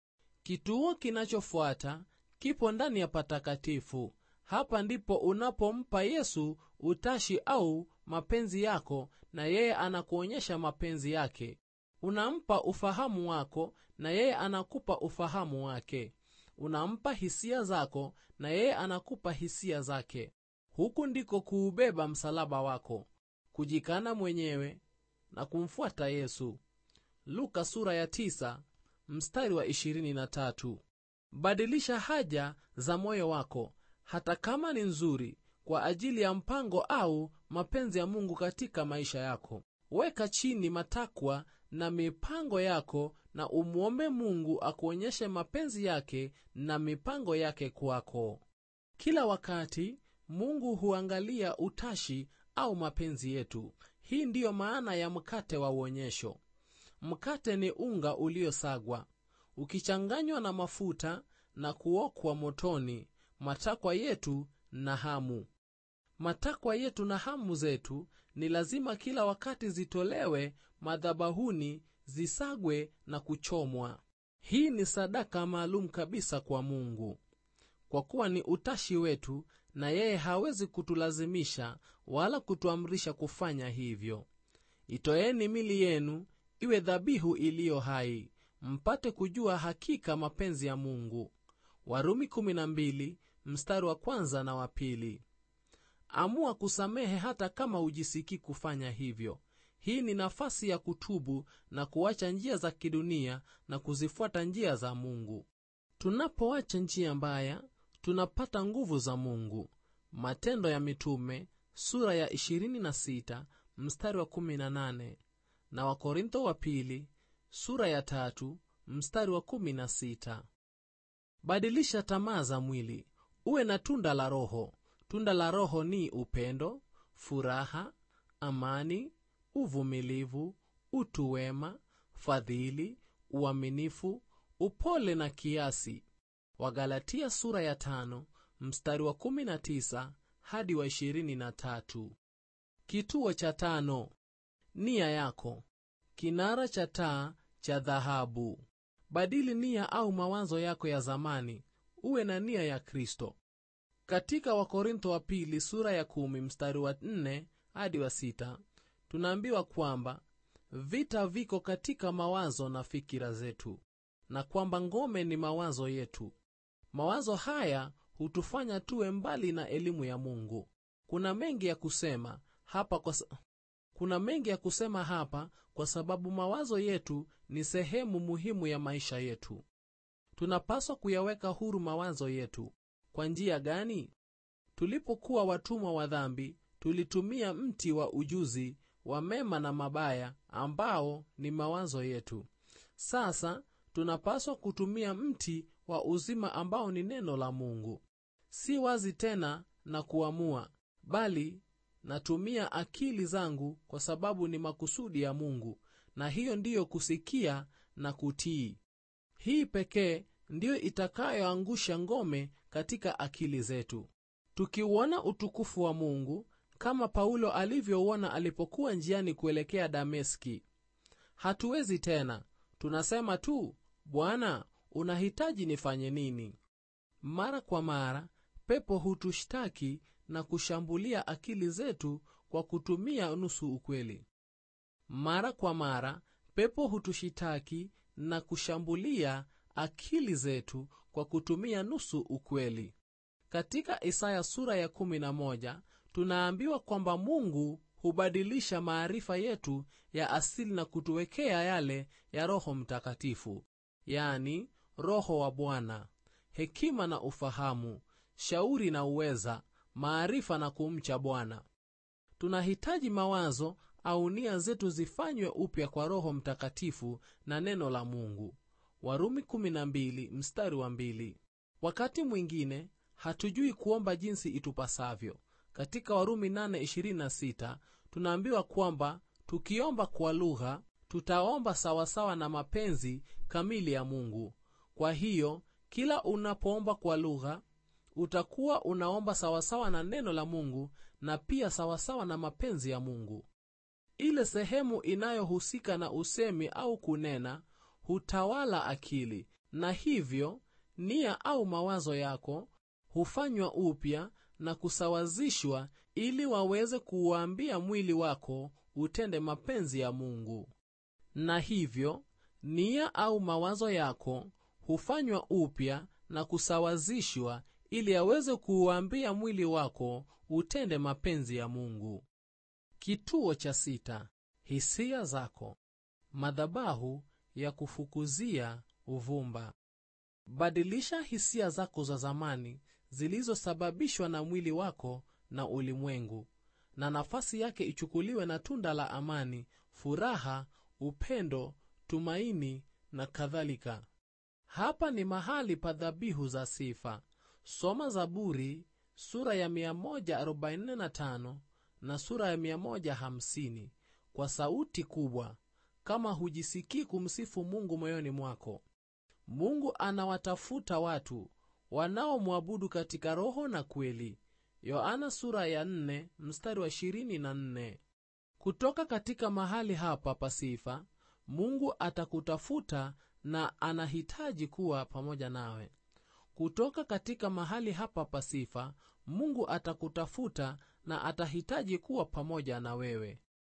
S1: Kituo kinachofuata kipo ndani ya patakatifu. Hapa ndipo unapompa Yesu utashi au mapenzi yako, na yeye anakuonyesha mapenzi yake. Unampa ufahamu wako na yeye anakupa ufahamu wake. Unampa hisia zako na yeye anakupa hisia zake. Huku ndiko kuubeba msalaba wako, kujikana mwenyewe na kumfuata Yesu. Luka sura ya 9 mstari wa 23. Badilisha haja za moyo wako, hata kama ni nzuri, kwa ajili ya mpango au mapenzi ya Mungu katika maisha yako. Weka chini matakwa na mipango yako na umuombe Mungu akuonyeshe mapenzi yake na mipango yake kwako. Kila wakati Mungu huangalia utashi au mapenzi yetu. Hii ndiyo maana ya mkate wa uonyesho. Mkate ni unga uliosagwa, ukichanganywa na mafuta na kuokwa motoni. Matakwa yetu na hamu. Matakwa yetu na hamu zetu ni lazima kila wakati zitolewe madhabahuni, zisagwe na kuchomwa. Hii ni sadaka maalum kabisa kwa Mungu, kwa kuwa ni utashi wetu na yeye hawezi kutulazimisha wala kutuamrisha kufanya hivyo. Itoeni mili yenu iwe dhabihu iliyo hai, mpate kujua hakika mapenzi ya Mungu. Warumi 12 mstari wa 1 na wa 2. Amua kusamehe hata kama hujisikii kufanya hivyo. Hii ni nafasi ya kutubu na kuacha njia za kidunia na kuzifuata njia za Mungu. Tunapoacha njia mbaya, tunapata nguvu za Mungu. Matendo ya Mitume sura ya 26 mstari wa 18 na Wakorintho wa pili sura ya 3 mstari wa 16. Badilisha tamaa za mwili, uwe na tunda la Roho. Tunda la Roho ni upendo, furaha, amani, uvumilivu, utu wema, fadhili, uaminifu, upole na kiasi. Wagalatia sura ya 5 mstari wa 19 hadi wa 23. Kituo cha 5. Nia yako. Kinara cha taa cha dhahabu. Badili nia au mawazo yako ya zamani, uwe na nia ya Kristo. Katika Wakorintho wa pili sura ya 10 mstari wa 4 hadi wa 6, tunaambiwa kwamba vita viko katika mawazo na fikira zetu, na kwamba ngome ni mawazo yetu. Mawazo haya hutufanya tuwe mbali na elimu ya Mungu. Kuna mengi ya kusema, Kuna mengi ya kusema hapa kwa sababu mawazo yetu ni sehemu muhimu ya maisha yetu. Tunapaswa kuyaweka huru mawazo yetu. Kwa njia gani? Tulipokuwa watumwa wa dhambi, tulitumia mti wa ujuzi wa mema na mabaya ambao ni mawazo yetu. Sasa tunapaswa kutumia mti wa uzima ambao ni neno la Mungu. Si wazi tena na kuamua, bali natumia akili zangu kwa sababu ni makusudi ya Mungu, na hiyo ndiyo kusikia na kutii. Hii pekee ndiyo itakayoangusha ngome katika akili zetu. Tukiuona utukufu wa Mungu kama Paulo alivyouona alipokuwa njiani kuelekea Dameski, hatuwezi tena. Tunasema tu, Bwana, unahitaji nifanye nini? Mara kwa mara pepo hutushtaki na kushambulia akili zetu kwa kutumia nusu ukweli. Mara kwa mara pepo hutushitaki na kushambulia akili zetu kwa kutumia nusu ukweli. Katika Isaya sura ya 11 tunaambiwa kwamba Mungu hubadilisha maarifa yetu ya asili na kutuwekea yale ya Roho Mtakatifu, yani Roho wa Bwana, hekima na ufahamu, shauri na uweza, maarifa na kumcha Bwana. Tunahitaji mawazo au nia zetu zifanywe upya kwa Roho Mtakatifu na neno la Mungu. Warumi 12 mstari wa 2. Wakati mwingine hatujui kuomba jinsi itupasavyo. Katika Warumi 8:26 tunaambiwa kwamba tukiomba kwa lugha tutaomba sawasawa na mapenzi kamili ya Mungu. Kwa hiyo kila unapoomba kwa lugha utakuwa unaomba sawasawa na neno la Mungu na pia sawasawa na mapenzi ya Mungu. Ile sehemu inayohusika na usemi au kunena hutawala akili, na hivyo nia au mawazo yako hufanywa upya na kusawazishwa ili waweze kuuambia mwili wako utende mapenzi ya Mungu. Na hivyo nia au mawazo yako hufanywa upya na kusawazishwa ili aweze kuuambia mwili wako utende mapenzi ya Mungu. Kituo cha 6: hisia zako. Madhabahu ya kufukuzia uvumba. Badilisha hisia zako za zamani zilizosababishwa na mwili wako na ulimwengu, na nafasi yake ichukuliwe na tunda la amani, furaha, upendo, tumaini na kadhalika. Hapa ni mahali pa dhabihu za sifa. Soma Zaburi sura ya 145 na sura ya 150 kwa sauti kubwa, kama hujisikii kumsifu Mungu moyoni mwako. Mungu anawatafuta watu wanaomwabudu katika roho na kweli. Yohana sura ya 4 mstari wa 24. Kutoka katika mahali hapa pa sifa, Mungu atakutafuta na anahitaji kuwa pamoja nawe. Kutoka katika mahali hapa pa sifa, Mungu atakutafuta na atahitaji kuwa pamoja na wewe.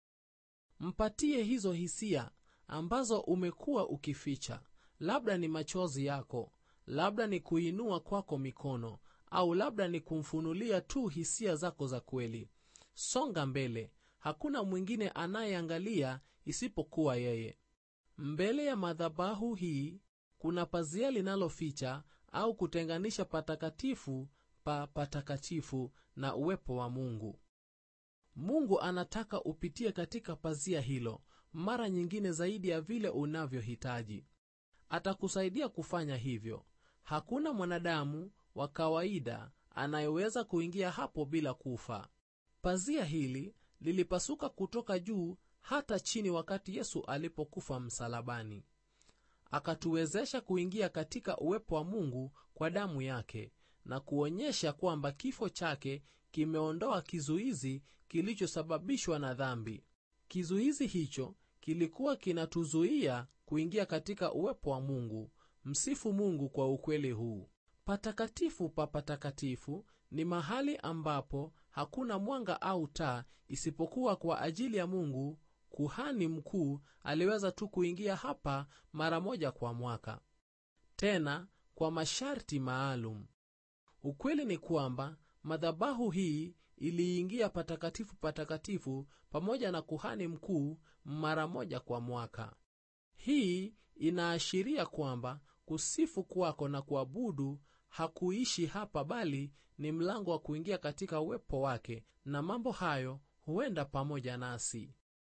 S1: Mpatie hizo hisia ambazo umekuwa ukificha. Labda ni machozi yako, labda ni kuinua kwako mikono, au labda ni kumfunulia tu hisia zako za kweli. Songa mbele. Hakuna mwingine anayeangalia isipokuwa yeye. Mbele ya madhabahu hii kuna pazia linaloficha au kutenganisha patakatifu pa patakatifu na uwepo wa Mungu. Mungu anataka upitie katika pazia hilo mara nyingine zaidi ya vile unavyohitaji. Atakusaidia kufanya hivyo. Hakuna mwanadamu wa kawaida anayeweza kuingia hapo bila kufa. Pazia hili lilipasuka kutoka juu hata chini wakati Yesu alipokufa msalabani. Akatuwezesha kuingia katika uwepo wa Mungu kwa damu yake, na kuonyesha kwamba kifo chake kimeondoa kizuizi kilichosababishwa na dhambi. Kizuizi hicho kilikuwa kinatuzuia kuingia katika uwepo wa Mungu. Msifu Mungu kwa ukweli huu. Patakatifu pa patakatifu ni mahali ambapo hakuna mwanga au taa isipokuwa kwa ajili ya Mungu. Kuhani mkuu aliweza tu kuingia hapa mara moja kwa mwaka, tena kwa masharti maalum. Ukweli ni kwamba madhabahu hii iliingia patakatifu patakatifu pamoja na kuhani mkuu mara moja kwa mwaka. Hii inaashiria kwamba kusifu kwako na kuabudu hakuishi hapa, bali ni mlango wa kuingia katika uwepo wake, na mambo hayo huenda pamoja nasi.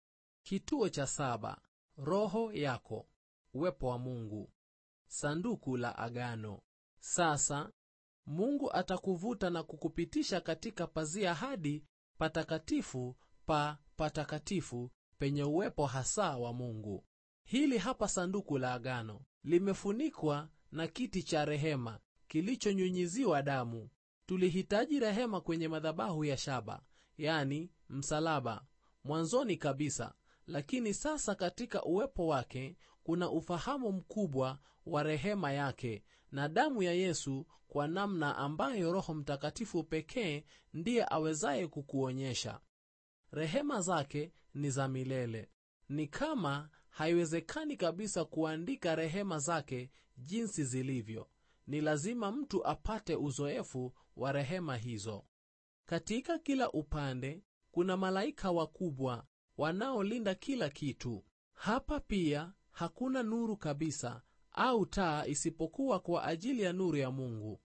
S1: Kituo cha 7: roho yako, uwepo wa Mungu. Sanduku la agano. Sasa Mungu atakuvuta na kukupitisha katika pazia hadi patakatifu pa patakatifu penye uwepo hasa wa Mungu. Hili hapa sanduku la agano limefunikwa na kiti cha rehema kilichonyunyiziwa damu. Tulihitaji rehema kwenye madhabahu ya shaba, yani msalaba, mwanzoni kabisa, lakini sasa katika uwepo wake kuna ufahamu mkubwa wa rehema yake na damu ya Yesu, kwa namna ambayo Roho Mtakatifu pekee ndiye awezaye kukuonyesha. Rehema zake ni za milele. Ni kama haiwezekani kabisa kuandika rehema zake jinsi zilivyo. Ni lazima mtu apate uzoefu wa rehema hizo. Katika kila upande kuna malaika wakubwa wanaolinda kila kitu. Hapa pia hakuna nuru kabisa au taa isipokuwa kwa ajili ya nuru ya Mungu.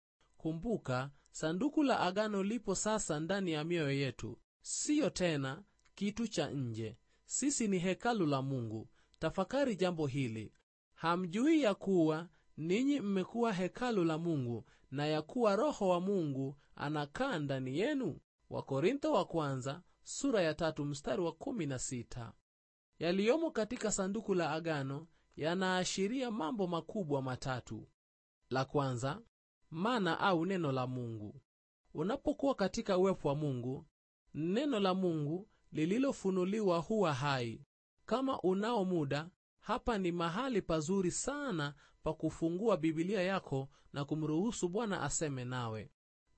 S1: Kumbuka, sanduku la agano lipo sasa ndani ya mioyo yetu, siyo tena kitu cha nje. Sisi ni hekalu la Mungu. Tafakari jambo hili. Hamjui ya kuwa ninyi mmekuwa hekalu la Mungu na ya kuwa Roho wa Mungu anakaa ndani yenu? Wakorintho wa kwanza sura ya 3 mstari wa 16. Yaliyomo katika sanduku la agano yanaashiria mambo makubwa matatu. La kwanza, mana au neno la Mungu. Unapokuwa katika uwepo wa Mungu, neno la Mungu lililofunuliwa huwa hai. Kama unao muda, hapa ni mahali pazuri sana pa kufungua Biblia yako na kumruhusu Bwana aseme nawe.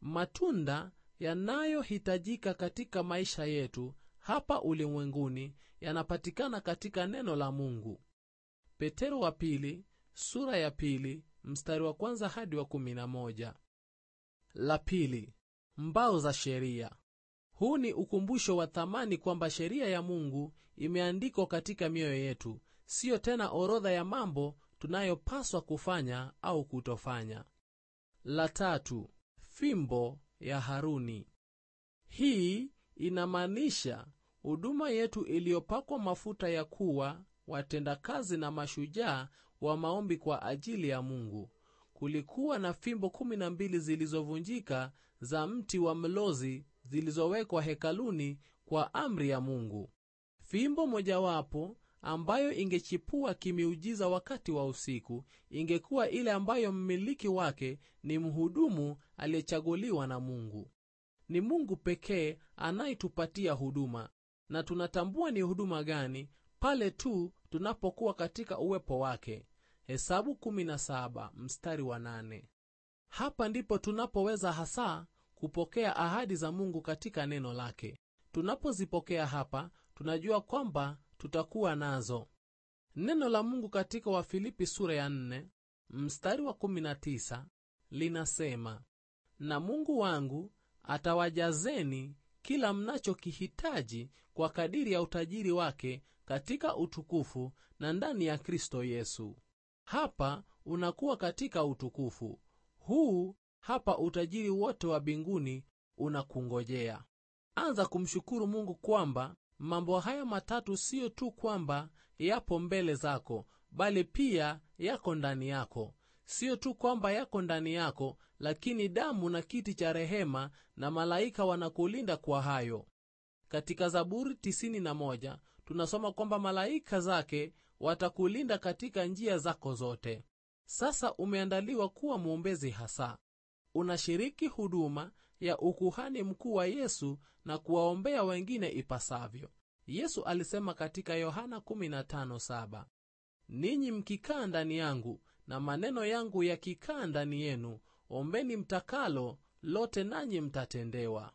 S1: Matunda yanayohitajika katika maisha yetu hapa ulimwenguni yanapatikana katika neno la Mungu. Petero wa pili sura ya 2 mstari wa 1 hadi wa 11. La pili, mbao za sheria. Huu ni ukumbusho wa thamani kwamba sheria ya Mungu imeandikwa katika mioyo yetu, siyo tena orodha ya mambo tunayopaswa kufanya au kutofanya. La tatu, fimbo ya Haruni. Hii inamaanisha huduma yetu iliyopakwa mafuta ya kuwa watendakazi na mashujaa wa maombi kwa ajili ya Mungu. Kulikuwa na fimbo 12 zilizovunjika za mti wa mlozi zilizowekwa hekaluni kwa amri ya Mungu. Fimbo mojawapo ambayo ingechipua kimiujiza wakati wa usiku ingekuwa ile ambayo mmiliki wake ni mhudumu aliyechaguliwa na Mungu. Ni Mungu pekee anayetupatia huduma, na tunatambua ni huduma gani pale tu tunapokuwa katika uwepo wake. Hesabu 17 mstari wa 8. Hapa ndipo tunapoweza hasa kupokea ahadi za Mungu katika neno lake. Tunapozipokea hapa, tunajua kwamba tutakuwa nazo. Neno la Mungu katika Wafilipi sura ya 4 mstari wa 19 linasema, na Mungu wangu atawajazeni kila mnachokihitaji kwa kadiri ya utajiri wake katika utukufu na ndani ya Kristo Yesu. Hapa unakuwa katika utukufu. Huu hapa utajiri wote wa mbinguni unakungojea. Anza kumshukuru Mungu kwamba mambo haya matatu sio tu kwamba yapo mbele zako, bali pia yako ndani yako. Sio tu kwamba yako ndani yako, lakini damu na kiti cha rehema na malaika wanakulinda kwa hayo. Katika Zaburi 91 tunasoma kwamba malaika zake watakulinda katika njia zako zote. Sasa umeandaliwa kuwa mwombezi hasa. Unashiriki huduma ya ukuhani mkuu wa Yesu na kuwaombea wengine ipasavyo. Yesu alisema katika Yohana 15:7, ninyi mkikaa ndani yangu na maneno yangu yakikaa ndani yenu, ombeni mtakalo lote nanyi mtatendewa.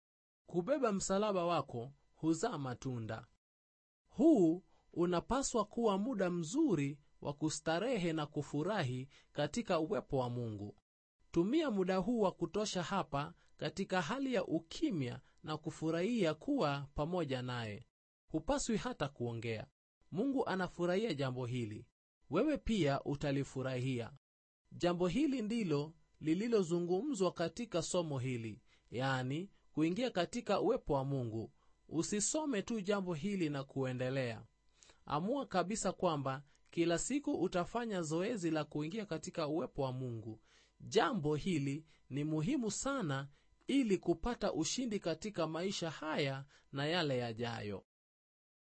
S1: Kubeba msalaba wako huzaa matunda. Huu unapaswa kuwa muda mzuri wa kustarehe na kufurahi katika uwepo wa Mungu. Tumia muda huu wa kutosha hapa katika hali ya ukimya na kufurahia kuwa pamoja naye. Hupaswi hata kuongea. Mungu anafurahia jambo hili. Wewe pia utalifurahia. Jambo hili ndilo lililozungumzwa katika somo hili, yaani kuingia katika uwepo wa Mungu. Usisome tu jambo hili na kuendelea. Amua kabisa kwamba kila siku utafanya zoezi la kuingia katika uwepo wa Mungu. Jambo hili ni muhimu sana ili kupata ushindi katika maisha haya na yale yajayo.